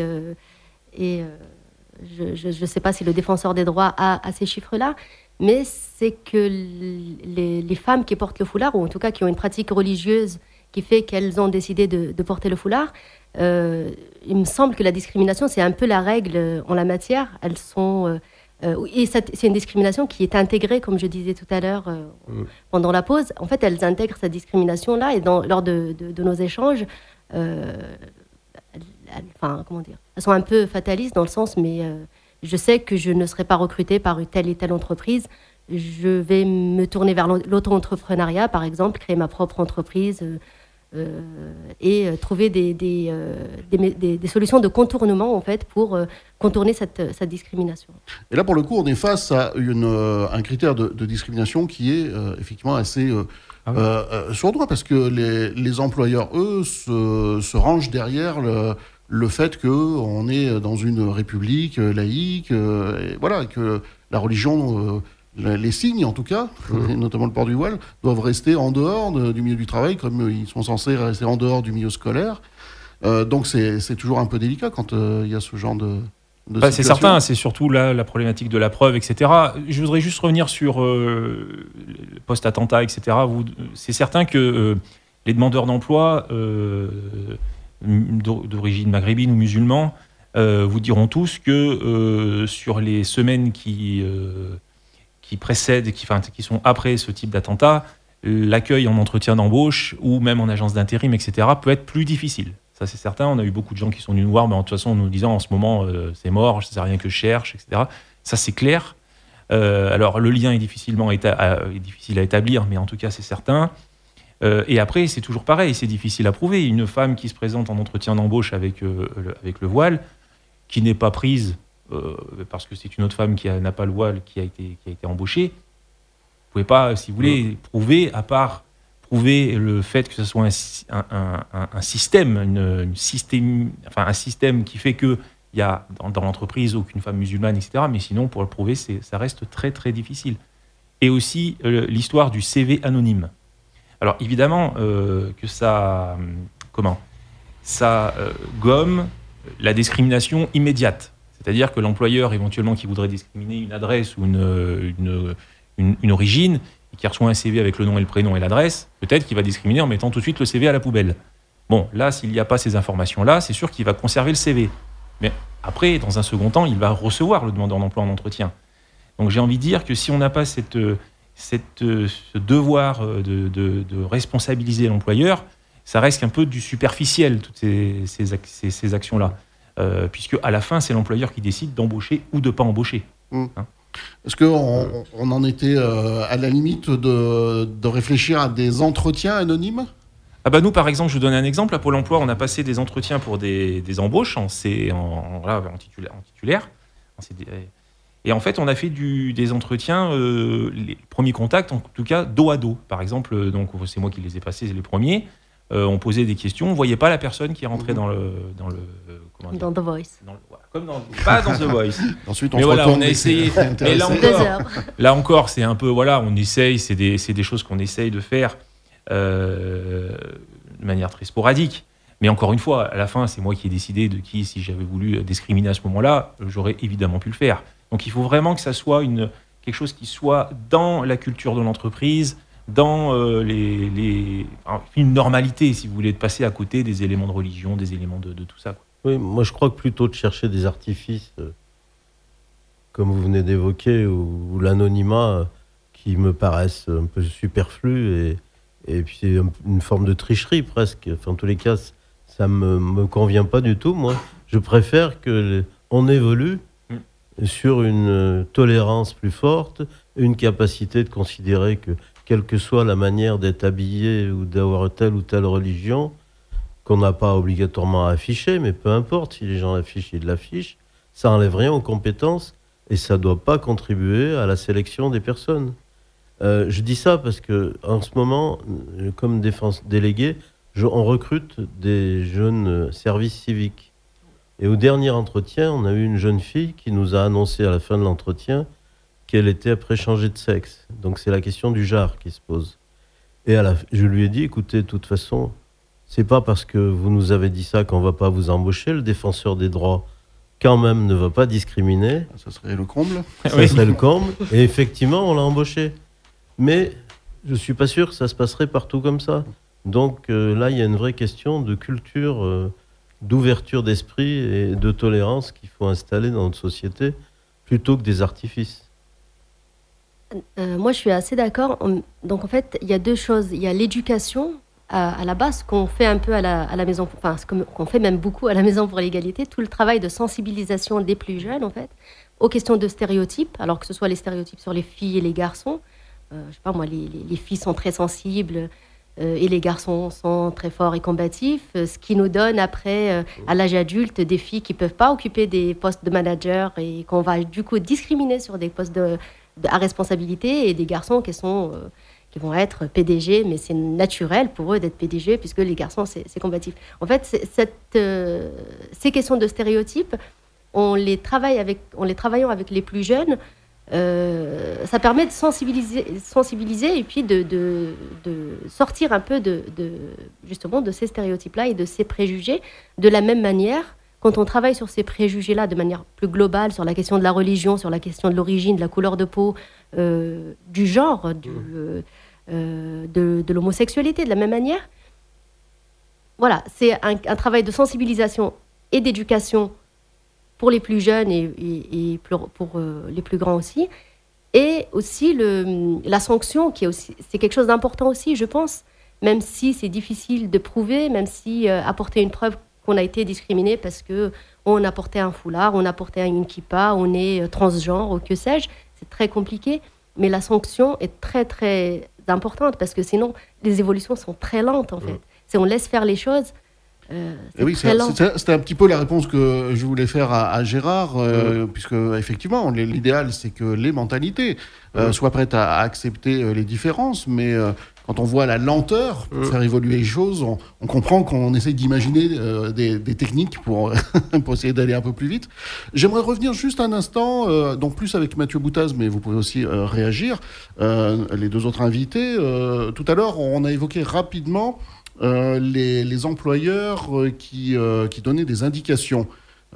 je ne sais pas si le défenseur des droits a ces chiffres-là, mais c'est que les femmes qui portent le foulard, ou en tout cas qui ont une pratique religieuse qui fait qu'elles ont décidé de porter le foulard, il me semble que la discrimination, c'est un peu la règle en la matière. Elles sont... et c'est une discrimination qui est intégrée, comme je disais tout à l'heure pendant la pause. En fait, elles intègrent cette discrimination-là et lors de nos échanges, comment dire, elles sont un peu fatalistes dans le sens, mais je sais que je ne serai pas recrutée par telle et telle entreprise. Je vais me tourner vers l'auto-entrepreneuriat, par exemple, créer ma propre entreprise et trouver des solutions de contournement, en fait, pour contourner cette discrimination. Et là, pour le coup, on est face à un critère de discrimination qui est effectivement assez sournois, parce que les employeurs, eux, se rangent derrière le fait qu'on est dans une république laïque, et voilà, que la religion... les signes, en tout cas, et notamment le port du voile, doivent rester en dehors du milieu du travail, comme ils sont censés rester en dehors du milieu scolaire. Donc c'est toujours un peu délicat quand il y a ce genre de situation. C'est certain, c'est surtout là la problématique de la preuve, etc. Je voudrais juste revenir sur le post-attentat, etc. C'est certain que les demandeurs d'emploi d'origine maghrébine ou musulmane vous diront tous que sur les semaines qui précèdent, qui sont après ce type d'attentat, l'accueil en entretien d'embauche ou même en agence d'intérim, etc., peut être plus difficile. Ça, c'est certain. On a eu beaucoup de gens qui sont venus nous voir, mais de toute façon, en nous disant en ce moment, c'est mort, je ne sais rien que je cherche, etc. Ça, c'est clair. Alors, le lien est difficile à établir, mais en tout cas, c'est certain. Et après, c'est toujours pareil, c'est difficile à prouver. Une femme qui se présente en entretien d'embauche avec le voile, qui n'est pas prise parce que c'est une autre femme qui n'a pas le voile qui a été embauchée, vous pouvez pas, si vous voulez, prouver, à part prouver le fait que ce soit un système, un système qui fait qu'il y a dans l'entreprise aucune femme musulmane, etc. Mais sinon, pour le prouver, ça reste très très difficile. Et aussi l'histoire du CV anonyme. Alors évidemment que ça gomme la discrimination immédiate. C'est-à-dire que l'employeur, éventuellement, qui voudrait discriminer une adresse ou une origine, et qui reçoit un CV avec le nom et le prénom et l'adresse, peut-être qu'il va discriminer en mettant tout de suite le CV à la poubelle. Bon, là, s'il n'y a pas ces informations-là, c'est sûr qu'il va conserver le CV. Mais après, dans un second temps, il va recevoir le demandeur d'emploi en entretien. Donc j'ai envie de dire que si on n'a pas ce devoir de responsabiliser l'employeur, ça reste un peu du superficiel, toutes ces actions-là. Puisque à la fin, c'est l'employeur qui décide d'embaucher ou de ne pas embaucher. Hein. Est-ce qu'on en était à la limite de réfléchir à des entretiens anonymes ? Nous, par exemple, je vous donne un exemple. À Pôle emploi, on a passé des entretiens pour des embauches en titulaire. Et en fait, on a fait des entretiens, les premiers contacts, en tout cas, dos à dos. Par exemple, donc, c'est moi qui les ai passés, les premiers. On posait des questions, on ne voyait pas la personne qui rentrait dans The Voice. Pas dans The Voice. Ensuite, on a essayé. Mais là encore, c'est un peu, on essaye, c'est des choses qu'on essaye de faire de manière très sporadique. Mais encore une fois, à la fin, c'est moi qui ai décidé de qui, si j'avais voulu discriminer à ce moment-là, j'aurais évidemment pu le faire. Donc il faut vraiment que ça soit quelque chose qui soit dans la culture de l'entreprise, dans une normalité, si vous voulez, de passer à côté des éléments de religion, des éléments de tout ça. Oui, moi je crois que plutôt de chercher des artifices, comme vous venez d'évoquer, ou l'anonymat, qui me paraissent un peu superflus, et puis c'est une forme de tricherie presque. Enfin, en tous les cas, ça me convient pas du tout. Moi, je préfère qu'on évolue sur une tolérance plus forte, une capacité de considérer que quelle que soit la manière d'être habillé ou d'avoir telle ou telle religion, qu'on n'a pas obligatoirement à afficher, mais peu importe, si les gens l'affichent, ils l'affichent, ça n'enlève rien aux compétences et ça ne doit pas contribuer à la sélection des personnes. Je dis ça parce que en ce moment, comme défense délégué, on recrute des jeunes services civiques. Et au dernier entretien, on a eu une jeune fille qui nous a annoncé à la fin de l'entretien qu'elle était après changée de sexe. Donc c'est la question du genre qui se pose. Et je lui ai dit, écoutez, de toute façon, c'est pas parce que vous nous avez dit ça qu'on va pas vous embaucher. Le défenseur des droits, quand même, ne va pas discriminer. Ça serait le comble. Ça serait le comble. Et effectivement, on l'a embauché. Mais je suis pas sûr que ça se passerait partout comme ça. Donc là, il y a une vraie question de culture, d'ouverture d'esprit et de tolérance qu'il faut installer dans notre société, plutôt que des artifices. Moi, je suis assez d'accord. Donc, en fait, il y a deux choses. Il y a l'éducation à la base, qu'on fait un peu à la maison, enfin, qu'on fait même beaucoup à la Maison pour l'égalité, tout le travail de sensibilisation des plus jeunes, en fait, aux questions de stéréotypes, alors que ce soit les stéréotypes sur les filles et les garçons. Je sais pas, moi, les filles sont très sensibles et les garçons sont très forts et combatifs, ce qui nous donne après, à l'âge adulte, des filles qui peuvent pas occuper des postes de manager et qu'on va du coup discriminer sur des postes à responsabilité, et des garçons qui vont être PDG, mais c'est naturel pour eux d'être PDG puisque les garçons c'est combatif. En fait, ces questions de stéréotypes, en les travaillant avec les plus jeunes, ça permet de sensibiliser et puis de sortir un peu justement de ces stéréotypes-là et de ces préjugés. De la même manière, quand on travaille sur ces préjugés-là de manière plus globale, sur la question de la religion, sur la question de l'origine, de la couleur de peau, du genre, de l'homosexualité, de la même manière, voilà, c'est un travail de sensibilisation et d'éducation pour les plus jeunes et pour les plus grands aussi. Et aussi la sanction, c'est quelque chose d'important aussi, je pense, même si c'est difficile de prouver, même si apporter une preuve qu'on a été discriminé parce qu'on a porté un foulard, on a porté une kippa, on est transgenre ou que sais-je, c'est très compliqué. Mais la sanction est très, très importante parce que sinon, les évolutions sont très lentes, en fait. Si on laisse faire les choses, c'était un petit peu la réponse que je voulais faire à Gérard, puisque effectivement, l'idéal, c'est que les mentalités soient prêtes à accepter les différences, mais quand on voit la lenteur pour faire évoluer les choses, on comprend qu'on essaie d'imaginer des techniques pour essayer d'aller un peu plus vite. J'aimerais revenir juste un instant, donc plus avec Mathieu Boutaz, mais vous pouvez aussi réagir, les deux autres invités. Tout à l'heure, on a évoqué rapidement les employeurs qui donnaient des indications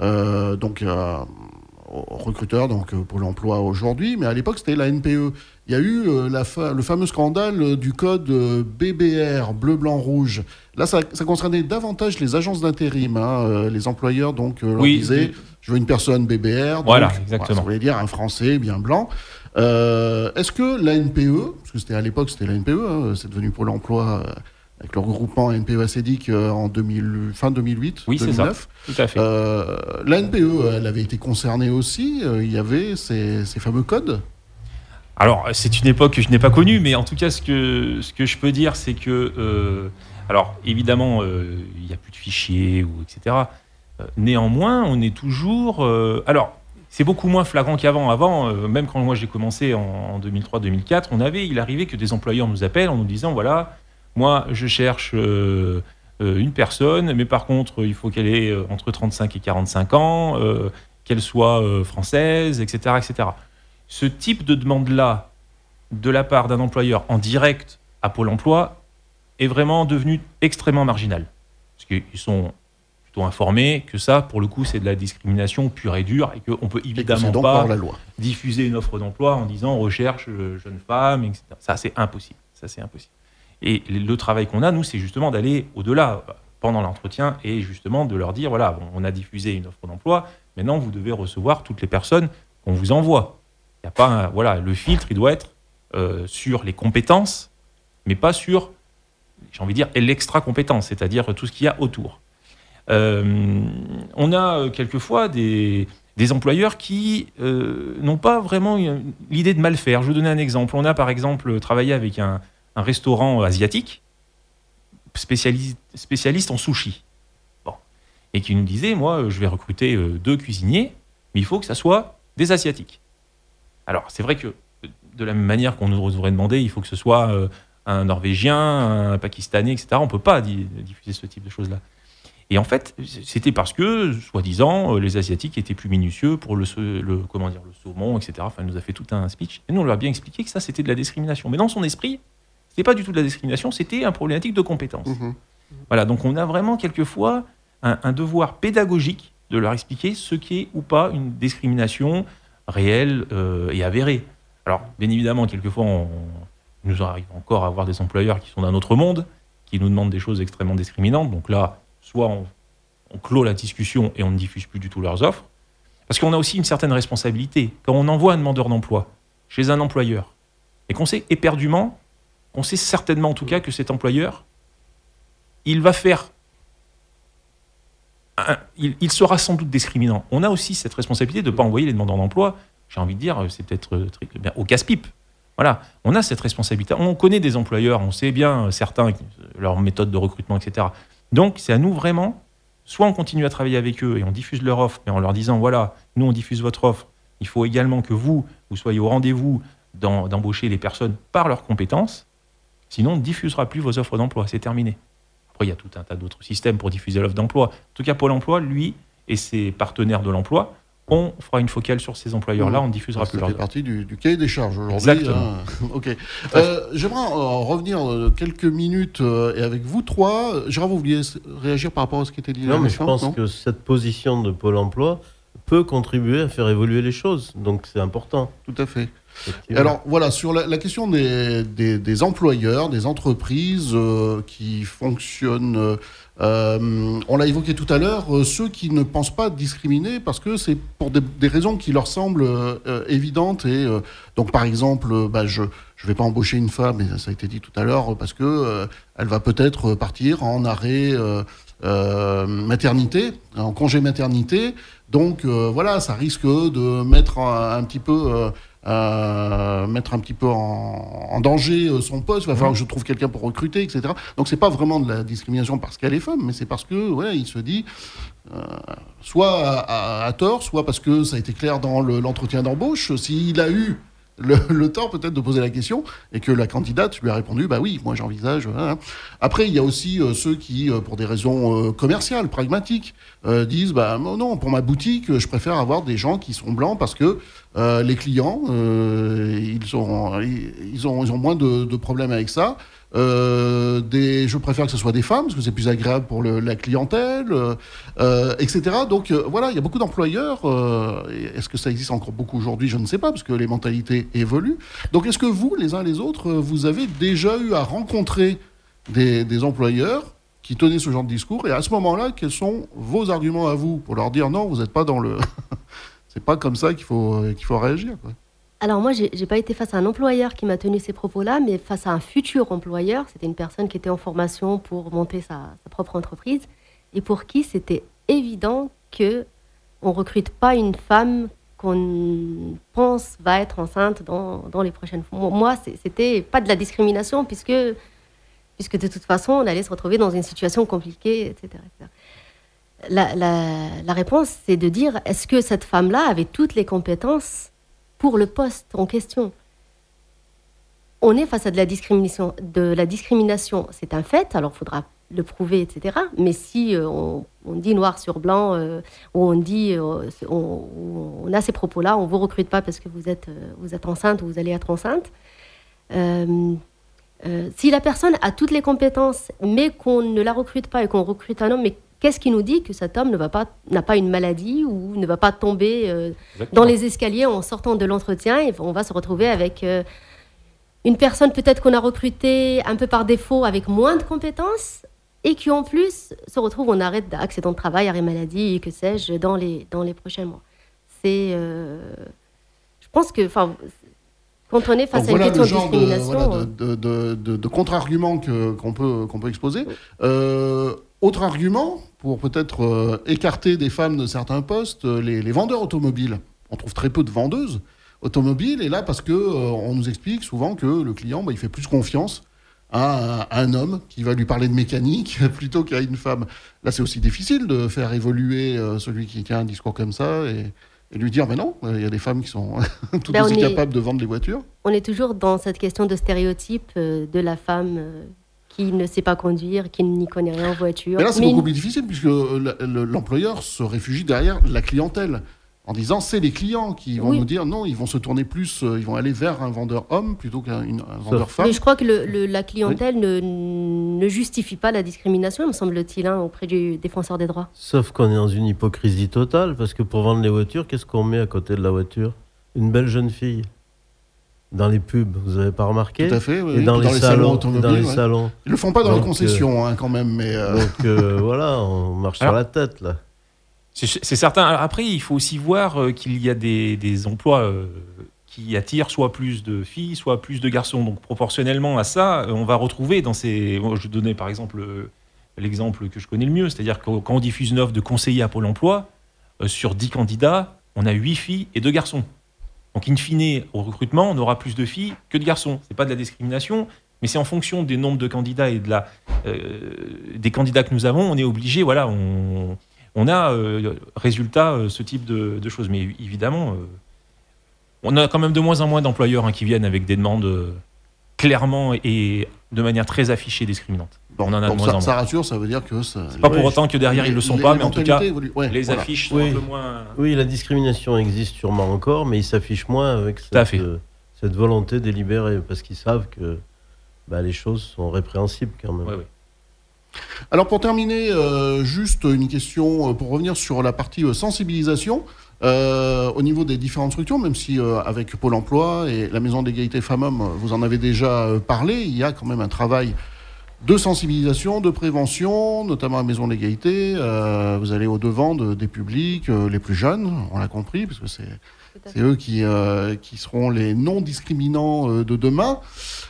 aux recruteurs, donc pour l'emploi aujourd'hui, mais à l'époque c'était la NPE. Il y a eu le fameux scandale du code BBR, bleu, blanc, rouge. Là, ça concernait davantage les agences d'intérim. Les employeurs leur disaient je veux une personne BBR. Voilà, exactement. Ça voulait dire un Français bien blanc. Est-ce que la NPE, parce que à l'époque c'était la NPE, c'est devenu Pôle emploi avec le regroupement NPE-ACDIC en fin 2008, oui, 2009. C'est ça, tout à fait. La NPE, elle avait été concernée aussi. Il y avait ces fameux codes. Alors, c'est une époque que je n'ai pas connue, mais en tout cas, ce que je peux dire, c'est que... alors, évidemment, il n'y a plus de fichiers, etc. Néanmoins, on est toujours... alors, c'est beaucoup moins flagrant qu'avant. Avant, même quand moi j'ai commencé en 2003-2004, il arrivait que des employeurs nous appellent en nous disant, voilà... Moi, je cherche une personne, mais par contre, il faut qu'elle ait entre 35 et 45 ans, qu'elle soit française, etc., etc. Ce type de demande-là, de la part d'un employeur en direct à Pôle emploi, est vraiment devenu extrêmement marginal. Parce qu'ils sont plutôt informés que ça, pour le coup, c'est de la discrimination pure et dure, et qu'on ne peut évidemment pas diffuser une offre d'emploi en disant « recherche jeune femme », etc. Ça, c'est impossible. Et le travail qu'on a, nous, c'est justement d'aller au-delà pendant l'entretien et justement de leur dire, voilà, bon, on a diffusé une offre d'emploi, maintenant vous devez recevoir toutes les personnes qu'on vous envoie. Il y a pas le filtre, il doit être sur les compétences, mais pas sur, j'ai envie de dire, l'extra-compétence, c'est-à-dire tout ce qu'il y a autour. On a quelquefois des employeurs qui n'ont pas vraiment l'idée de mal faire. Je vais vous donner un exemple. On a par exemple travaillé avec un restaurant asiatique spécialiste en sushi. Bon. Et qui nous disait, moi, je vais recruter 2 cuisiniers, mais il faut que ça soit des Asiatiques. Alors, c'est vrai que de la même manière qu'on nous aurait demandé, il faut que ce soit un Norvégien, un Pakistanais, etc. On ne peut pas diffuser ce type de choses-là. Et en fait, c'était parce que, soi-disant, les Asiatiques étaient plus minutieux pour le saumon, etc. Enfin, il nous a fait tout un speech. Et nous, on leur a bien expliqué que ça, c'était de la discrimination. Mais dans son esprit, c'était pas du tout de la discrimination, c'était un problématique de compétence. Voilà, donc on a vraiment quelquefois un devoir pédagogique de leur expliquer ce qu'est ou pas une discrimination réelle et avérée. Alors, bien évidemment, quelquefois, il nous arrive encore à avoir des employeurs qui sont d'un autre monde, qui nous demandent des choses extrêmement discriminantes. Donc là, soit on clôt la discussion et on ne diffuse plus du tout leurs offres, parce qu'on a aussi une certaine responsabilité. Quand on envoie un demandeur d'emploi chez un employeur, et qu'on sait éperdument, qu'on sait certainement en tout cas que cet employeur, il va faire... Il sera sans doute discriminant. On a aussi cette responsabilité de ne pas envoyer les demandeurs d'emploi, j'ai envie de dire, c'est peut-être au casse-pipe. Voilà, on a cette responsabilité. On connaît des employeurs, on sait bien certains, leurs méthodes de recrutement, etc. Donc, c'est à nous vraiment, soit on continue à travailler avec eux et on diffuse leur offre, mais en leur disant, voilà, nous on diffuse votre offre, il faut également que vous soyez au rendez-vous d'embaucher les personnes par leurs compétences, sinon on ne diffusera plus vos offres d'emploi, c'est terminé. Après, il y a tout un tas d'autres systèmes pour diffuser l'offre d'emploi. En tout cas, Pôle emploi, lui, et ses partenaires de l'emploi, on fera une focale sur ces employeurs-là, on ne diffusera plus leur offre. Ça fait partie du cahier des charges aujourd'hui. Exactement. Ok. J'aimerais revenir quelques minutes et avec vous trois. Gérard, vous vouliez réagir par rapport à ce qui était dit? Non, mais je pense que cette position de Pôle emploi peut contribuer à faire évoluer les choses. Donc c'est important. Tout à fait. Alors voilà, sur la question des employeurs, des entreprises qui fonctionnent, on l'a évoqué tout à l'heure, ceux qui ne pensent pas discriminer parce que c'est pour des raisons qui leur semblent évidentes. Et donc par exemple, je ne vais pas embaucher une femme, et ça a été dit tout à l'heure, parce que elle va peut-être partir en arrêt maternité, en congé maternité. Donc voilà, ça risque de mettre un petit peu en danger son poste. Il va falloir que je trouve quelqu'un pour recruter, etc. Donc c'est pas vraiment de la discrimination parce qu'elle est femme, mais c'est parce que il se dit soit à tort, soit parce que ça a été clair dans l'entretien d'embauche. S'il a eu le temps peut-être de poser la question et que la candidate lui a répondu oui, moi j'envisage. Après, il y a aussi ceux qui, pour des raisons commerciales, pragmatiques, disent non, pour ma boutique, je préfère avoir des gens qui sont blancs parce que les clients, ils ont moins de problèmes avec ça. Je préfère que ce soit des femmes parce que c'est plus agréable pour la clientèle, etc. Donc voilà, il y a beaucoup d'employeurs. Est-ce que ça existe encore beaucoup aujourd'hui? Je ne sais pas parce que les mentalités évoluent. Donc est-ce que vous, les uns les autres, vous avez déjà eu à rencontrer des employeurs qui tenaient ce genre de discours, et à ce moment-là, quels sont vos arguments à vous pour leur dire non, vous n'êtes pas dans le... C'est pas comme ça qu'il faut réagir, quoi. Alors moi, j'ai pas été face à un employeur qui m'a tenu ces propos-là, mais face à un futur employeur. C'était une personne qui était en formation pour monter sa propre entreprise et pour qui c'était évident qu'on ne recrute pas une femme qu'on pense va être enceinte dans les prochaines fois. Moi, c'était pas de la discrimination puisque de toute façon, on allait se retrouver dans une situation compliquée, etc. La réponse, c'est de dire, est-ce que cette femme-là avait toutes les compétences pour le poste en question? On est face à de la discrimination. C'est un fait, alors il faudra le prouver, etc. Mais si on dit noir sur blanc, ou on dit, on a ces propos-là, on ne vous recrute pas parce que vous êtes enceinte ou vous allez être enceinte. Si la personne a toutes les compétences, mais qu'on ne la recrute pas et qu'on recrute un homme, mais qu'est-ce qui nous dit que cet homme n'a pas une maladie ou ne va pas tomber dans les escaliers en sortant de l'entretien, et on va se retrouver avec une personne peut-être qu'on a recrutée un peu par défaut avec moins de compétences et qui en plus se retrouve en arrêt d'accident de travail, arrêt maladie et que sais-je dans les prochains mois. Je pense que quand on est face à une question de discrimination... de contre-arguments qu'on peut exposer. Autre argument, pour peut-être écarter des femmes de certains postes, les vendeurs automobiles. On trouve très peu de vendeuses automobiles, et là, parce qu'on nous explique souvent que le client, il fait plus confiance à un homme qui va lui parler de mécanique plutôt qu'à une femme. Là, c'est aussi difficile de faire évoluer celui qui tient un discours comme ça et lui dire, mais non, il y a des femmes qui sont tout aussi capables de vendre des voitures. On est toujours dans cette question de stéréotype de la femme qui ne sait pas conduire, qui n'y connaît rien en voiture. Mais là, c'est beaucoup plus difficile, puisque l'employeur se réfugie derrière la clientèle, en disant, c'est les clients qui vont nous dire, non, ils vont se tourner plus, ils vont aller vers un vendeur homme plutôt qu'un vendeur femme. Mais je crois que la clientèle ne justifie pas la discrimination, me semble-t-il, auprès du défenseur des droits. Sauf qu'on est dans une hypocrisie totale, parce que pour vendre les voitures, qu'est-ce qu'on met à côté de la voiture ? Une belle jeune fille. Dans les pubs, vous n'avez pas remarqué ? Tout à fait, oui. Et dans les salons automobiles. Salons. Ils ne le font pas dans les concessions, quand même. Mais Donc voilà, on marche sur la tête, là. C'est certain. Après, il faut aussi voir qu'il y a des emplois qui attirent soit plus de filles, soit plus de garçons. Donc, proportionnellement à ça, on va retrouver dans ces... Moi, je donnais par exemple l'exemple que je connais le mieux, c'est-à-dire que quand on diffuse une offre de conseiller à Pôle emploi, sur 10 candidats, on a 8 filles et 2 garçons. Donc, in fine, au recrutement, on aura plus de filles que de garçons. Ce n'est pas de la discrimination, mais c'est en fonction des nombres de candidats et des candidats que nous avons, on est obligé, voilà, on a résultat ce type de choses. Mais évidemment, on a quand même de moins en moins d'employeurs qui viennent avec des demandes clairement et de manière très affichée discriminante. Bon, on en a de moins en moins. Ça rassure, ça veut dire que... C'est pas pour autant que derrière ils ne le sont pas, mais en tout cas, les affiches sont un peu moins... Oui, la discrimination existe sûrement encore, mais ils s'affichent moins avec cette volonté délibérée, parce qu'ils savent que les choses sont répréhensibles quand même. Oui. Alors pour terminer, juste une question pour revenir sur la partie sensibilisation au niveau des différentes structures, même si avec Pôle emploi et la Maison d'égalité femmes-hommes, vous en avez déjà parlé, il y a quand même un travail de sensibilisation, de prévention, notamment à la Maison d'égalité. Vous allez au-devant des publics les plus jeunes, on l'a compris, parce que c'est eux qui seront les non-discriminants de demain.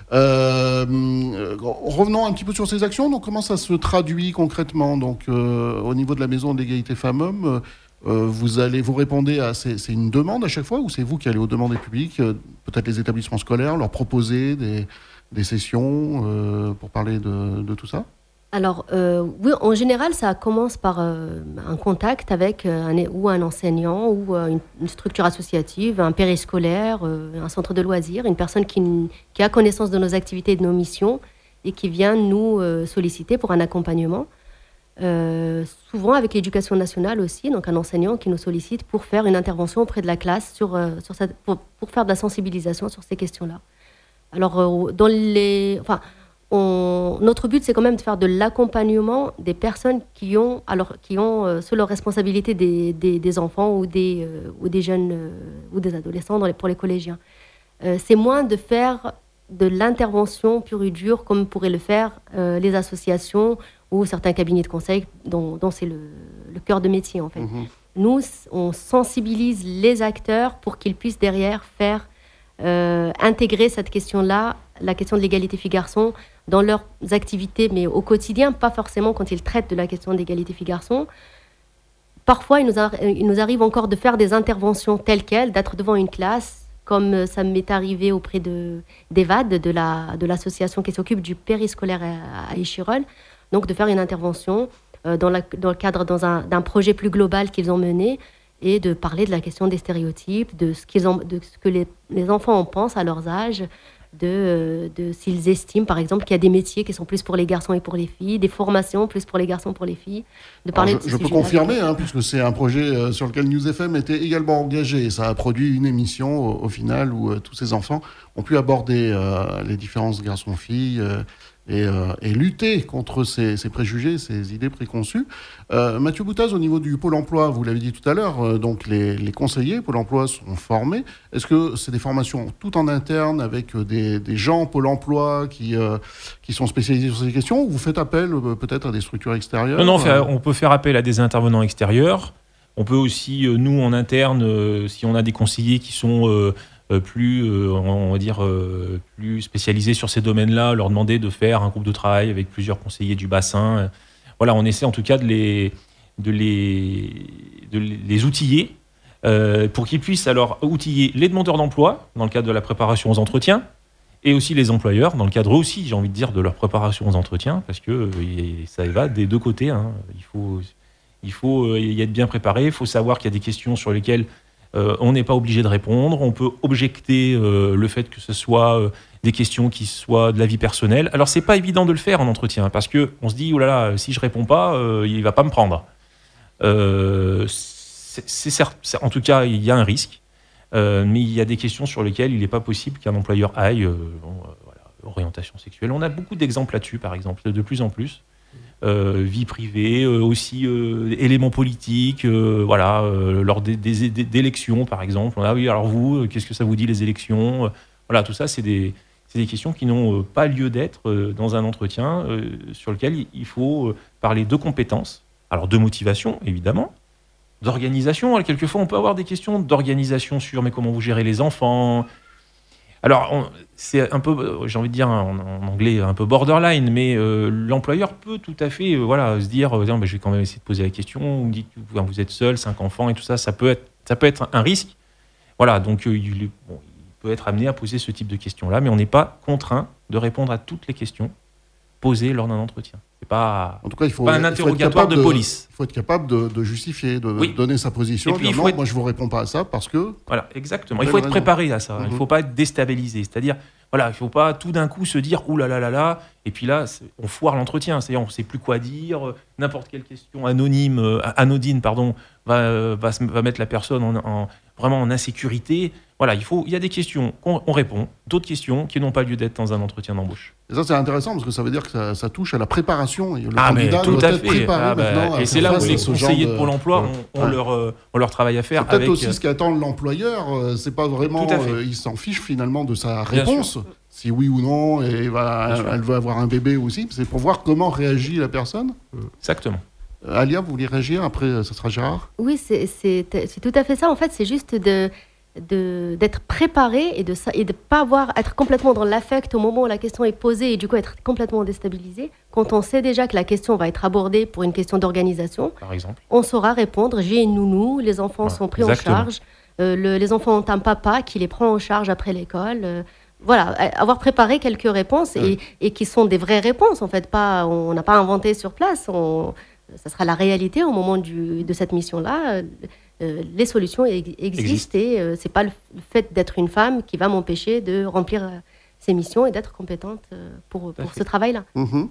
Revenons un petit peu sur ces actions. Donc, comment ça se traduit concrètement ? Donc, au niveau de la Maison d'égalité femmes-hommes, vous répondez à... C'est une demande à chaque fois, ou c'est vous qui allez aux demandes des publics, peut-être les établissements scolaires, leur proposer des sessions pour parler de tout ça ? Alors, oui, en général, ça commence par un contact avec un enseignant ou une structure associative, un périscolaire, un centre de loisirs, une personne qui a connaissance de nos activités et de nos missions et qui vient nous solliciter pour un accompagnement. Souvent avec l'éducation nationale aussi, donc un enseignant qui nous sollicite pour faire une intervention auprès de la classe pour faire de la sensibilisation sur ces questions-là. Alors, notre but, c'est quand même de faire de l'accompagnement des personnes qui ont sous leur responsabilité des enfants ou des jeunes ou des adolescents pour les collégiens. C'est moins de faire de l'intervention pure et dure comme pourraient le faire les associations ou certains cabinets de conseil dont c'est le cœur de métier, en fait. Mmh. Nous, on sensibilise les acteurs pour qu'ils puissent derrière faire intégrer cette question-là, la question de l'égalité filles-garçons, dans leurs activités, mais au quotidien, pas forcément quand ils traitent de la question de l'égalité filles-garçons. Parfois, il nous arrive encore de faire des interventions telles quelles, d'être devant une classe, comme ça m'est arrivé auprès d'EVAD, de l'association qui s'occupe du périscolaire à Échirolles, donc de faire une intervention dans le cadre d'un projet plus global qu'ils ont mené, et de parler de la question des stéréotypes, de ce que les enfants en pensent à leur âge, de s'ils estiment, par exemple, qu'il y a des métiers qui sont plus pour les garçons et pour les filles, des formations plus pour les garçons et pour les filles. De parler je peux confirmer, puisque c'est un projet sur lequel News FM était également engagé. Et ça a produit une émission, au final, où tous ces enfants ont pu aborder les différences garçons-filles et lutter contre ces préjugés, ces idées préconçues. Mathieu Boutaz, au niveau du Pôle emploi, vous l'avez dit tout à l'heure, donc les conseillers Pôle emploi sont formés. Est-ce que c'est des formations tout en interne avec des gens Pôle emploi qui sont spécialisés sur ces questions, ou vous faites appel peut-être à des structures extérieures ? Non, on peut faire appel à des intervenants extérieurs. On peut aussi, nous en interne, si on a des conseillers qui sont... plus spécialisés sur ces domaines-là, leur demander de faire un groupe de travail avec plusieurs conseillers du bassin. Voilà, on essaie en tout cas de les outiller pour qu'ils puissent alors outiller les demandeurs d'emploi dans le cadre de la préparation aux entretiens et aussi les employeurs dans le cadre aussi, j'ai envie de dire, de leur préparation aux entretiens, parce que ça va des deux côtés. Il faut y être bien préparé, il faut savoir qu'il y a des questions sur lesquelles On n'est pas obligé de répondre. On peut objecter le fait que ce soit des questions qui soient de la vie personnelle. Alors, c'est pas évident de le faire en entretien parce que on se dit, oh là là, si je réponds pas, il va pas me prendre. C'est certes, en tout cas, il y a un risque. Mais il y a des questions sur lesquelles il n'est pas possible qu'un employeur aille. Voilà, orientation sexuelle. On a beaucoup d'exemples là-dessus, par exemple, de plus en plus. Vie privée, aussi éléments politiques, voilà, lors des élections, par exemple. Ah oui, alors vous, qu'est-ce que ça vous dit les élections? Voilà, tout ça, c'est des questions qui n'ont pas lieu d'être dans un entretien sur lequel il faut parler de compétences, alors de motivation, évidemment, d'organisation. Alors, quelquefois, on peut avoir des questions d'organisation sur mais comment vous gérez les enfants. Alors, c'est un peu, j'ai envie de dire en anglais, un peu borderline, mais l'employeur peut tout à fait voilà, se dire je vais quand même essayer de poser la question. Vous me dites que vous êtes seul, 5 enfants et tout ça, ça peut être un risque. Voilà, donc il peut être amené à poser ce type de questions-là, mais on n'est pas contraint de répondre à toutes les questions posées lors d'un entretien. C'est pas, en tout cas, il faut pas un interrogatoire de police. Il faut être capable de justifier, de donner sa position. Et puis, dire, non, moi je vous réponds pas à ça parce que... Voilà, exactement. Il faut être préparé à ça. Il ne faut pas être déstabilisé. C'est-à-dire, voilà, il ne faut pas tout d'un coup se dire « Ouh là là là là », et puis là, on foire l'entretien. C'est-à-dire, on ne sait plus quoi dire. N'importe quelle question anodine va mettre la personne vraiment en insécurité. Voilà, il y a des questions qu'on répond, d'autres questions qui n'ont pas lieu d'être dans un entretien d'embauche. Et ça, c'est intéressant parce que ça veut dire que ça touche à la préparation. Et le candidat doit être préparé maintenant. Et c'est là où les conseillers de Pôle emploi ont leur travail à faire. C'est peut-être aussi ce qu'attend l'employeur. C'est pas vraiment... il s'en fiche finalement de sa réponse. Si oui ou non, et elle veut avoir un bébé aussi. C'est pour voir comment réagit la personne. Exactement. Alia, vous voulez réagir? Après, ce sera Gérard. Oui, c'est tout à fait ça. En fait, c'est juste d'être préparé et de pas être complètement dans l'affect au moment où la question est posée et du coup être complètement déstabilisé. Quand on sait déjà que la question va être abordée pour une question d'organisation, par exemple, on saura répondre. J'ai une nounou, les enfants sont pris en charge, les enfants ont un papa qui les prend en charge après l'école. Voilà, avoir préparé quelques réponses et qui sont des vraies réponses en fait. On n'a pas inventé sur place. Ça sera la réalité au moment de cette mission-là. Les solutions existent et c'est pas le fait d'être une femme qui va m'empêcher de remplir ces missions et d'être compétente pour ce travail-là.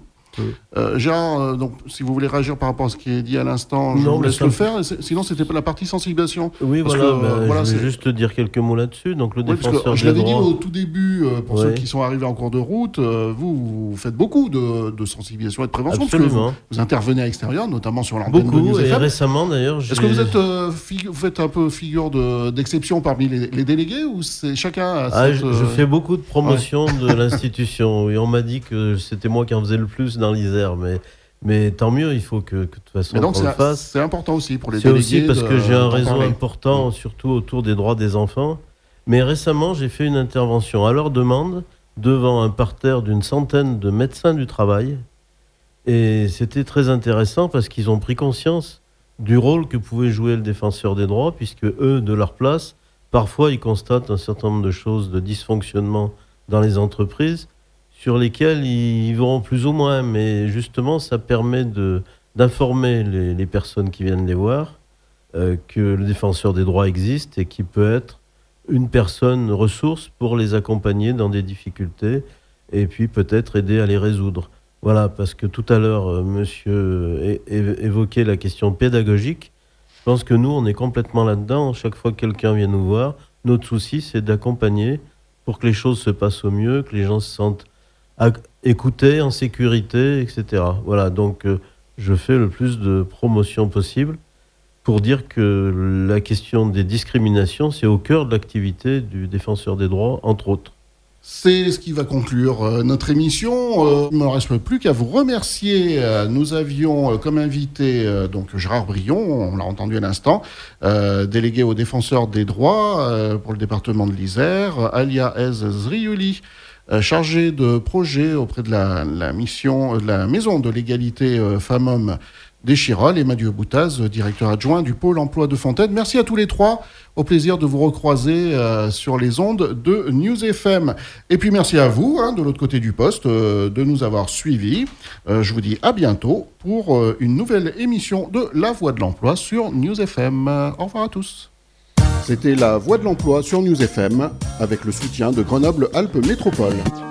Gérard, donc, si vous voulez réagir par rapport à ce qui est dit à l'instant, je vous laisse le faire. Sinon, c'était pas la partie sensibilisation. Oui, je vais juste dire quelques mots là-dessus. Donc, le défenseur je l'avais dit au tout début, pour ceux qui sont arrivés en cours de route, vous faites beaucoup de sensibilisation et de prévention. Absolument. Parce que vous intervenez à l'extérieur, notamment sur l'antenne de News FM. Et récemment, d'ailleurs. Est-ce que vous faites un peu figure d'exception parmi les délégués ou c'est chacun Je fais beaucoup de promotion de l'institution. Et on m'a dit que c'était moi qui en faisais le plus dans l'Isère, mais tant mieux, il faut que de toute façon on le fasse. C'est important aussi pour les délégués. C'est aussi parce que j'ai un réseau important, surtout autour des droits des enfants. Mais récemment, j'ai fait une intervention à leur demande devant un parterre d'une centaine de médecins du travail. Et c'était très intéressant parce qu'ils ont pris conscience du rôle que pouvait jouer le défenseur des droits, puisque eux, de leur place, parfois ils constatent un certain nombre de choses, de dysfonctionnement dans les entreprises, sur lesquels ils vont plus ou moins, mais justement, ça permet d'informer les personnes qui viennent les voir que le défenseur des droits existe et qui peut être une personne ressource pour les accompagner dans des difficultés et puis peut-être aider à les résoudre. Voilà, parce que tout à l'heure, monsieur évoquait la question pédagogique. Je pense que nous, on est complètement là-dedans. Chaque fois que quelqu'un vient nous voir, notre souci, c'est d'accompagner pour que les choses se passent au mieux, que les gens se sentent écouter en sécurité, etc. Voilà, donc je fais le plus de promotion possible pour dire que la question des discriminations, c'est au cœur de l'activité du défenseur des droits, entre autres. C'est ce qui va conclure notre émission. Il ne me reste plus qu'à vous remercier. Nous avions comme invité donc Gérard Brion, on l'a entendu à l'instant, délégué au défenseur des droits pour le département de l'Isère, Alia Ez-Zriouli, chargé de projet auprès de la Maison de l'égalité femmes-hommes des Chirolles, et Mathieu Boutaz, directeur adjoint du pôle emploi de Fontaine. Merci à tous les trois. Au plaisir de vous recroiser sur les ondes de News FM. Et puis merci à vous, de l'autre côté du poste, de nous avoir suivis. Je vous dis à bientôt pour une nouvelle émission de La Voix de l'Emploi sur News FM. Au revoir à tous. C'était la Voix de l'Emploi sur News FM avec le soutien de Grenoble-Alpes Métropole.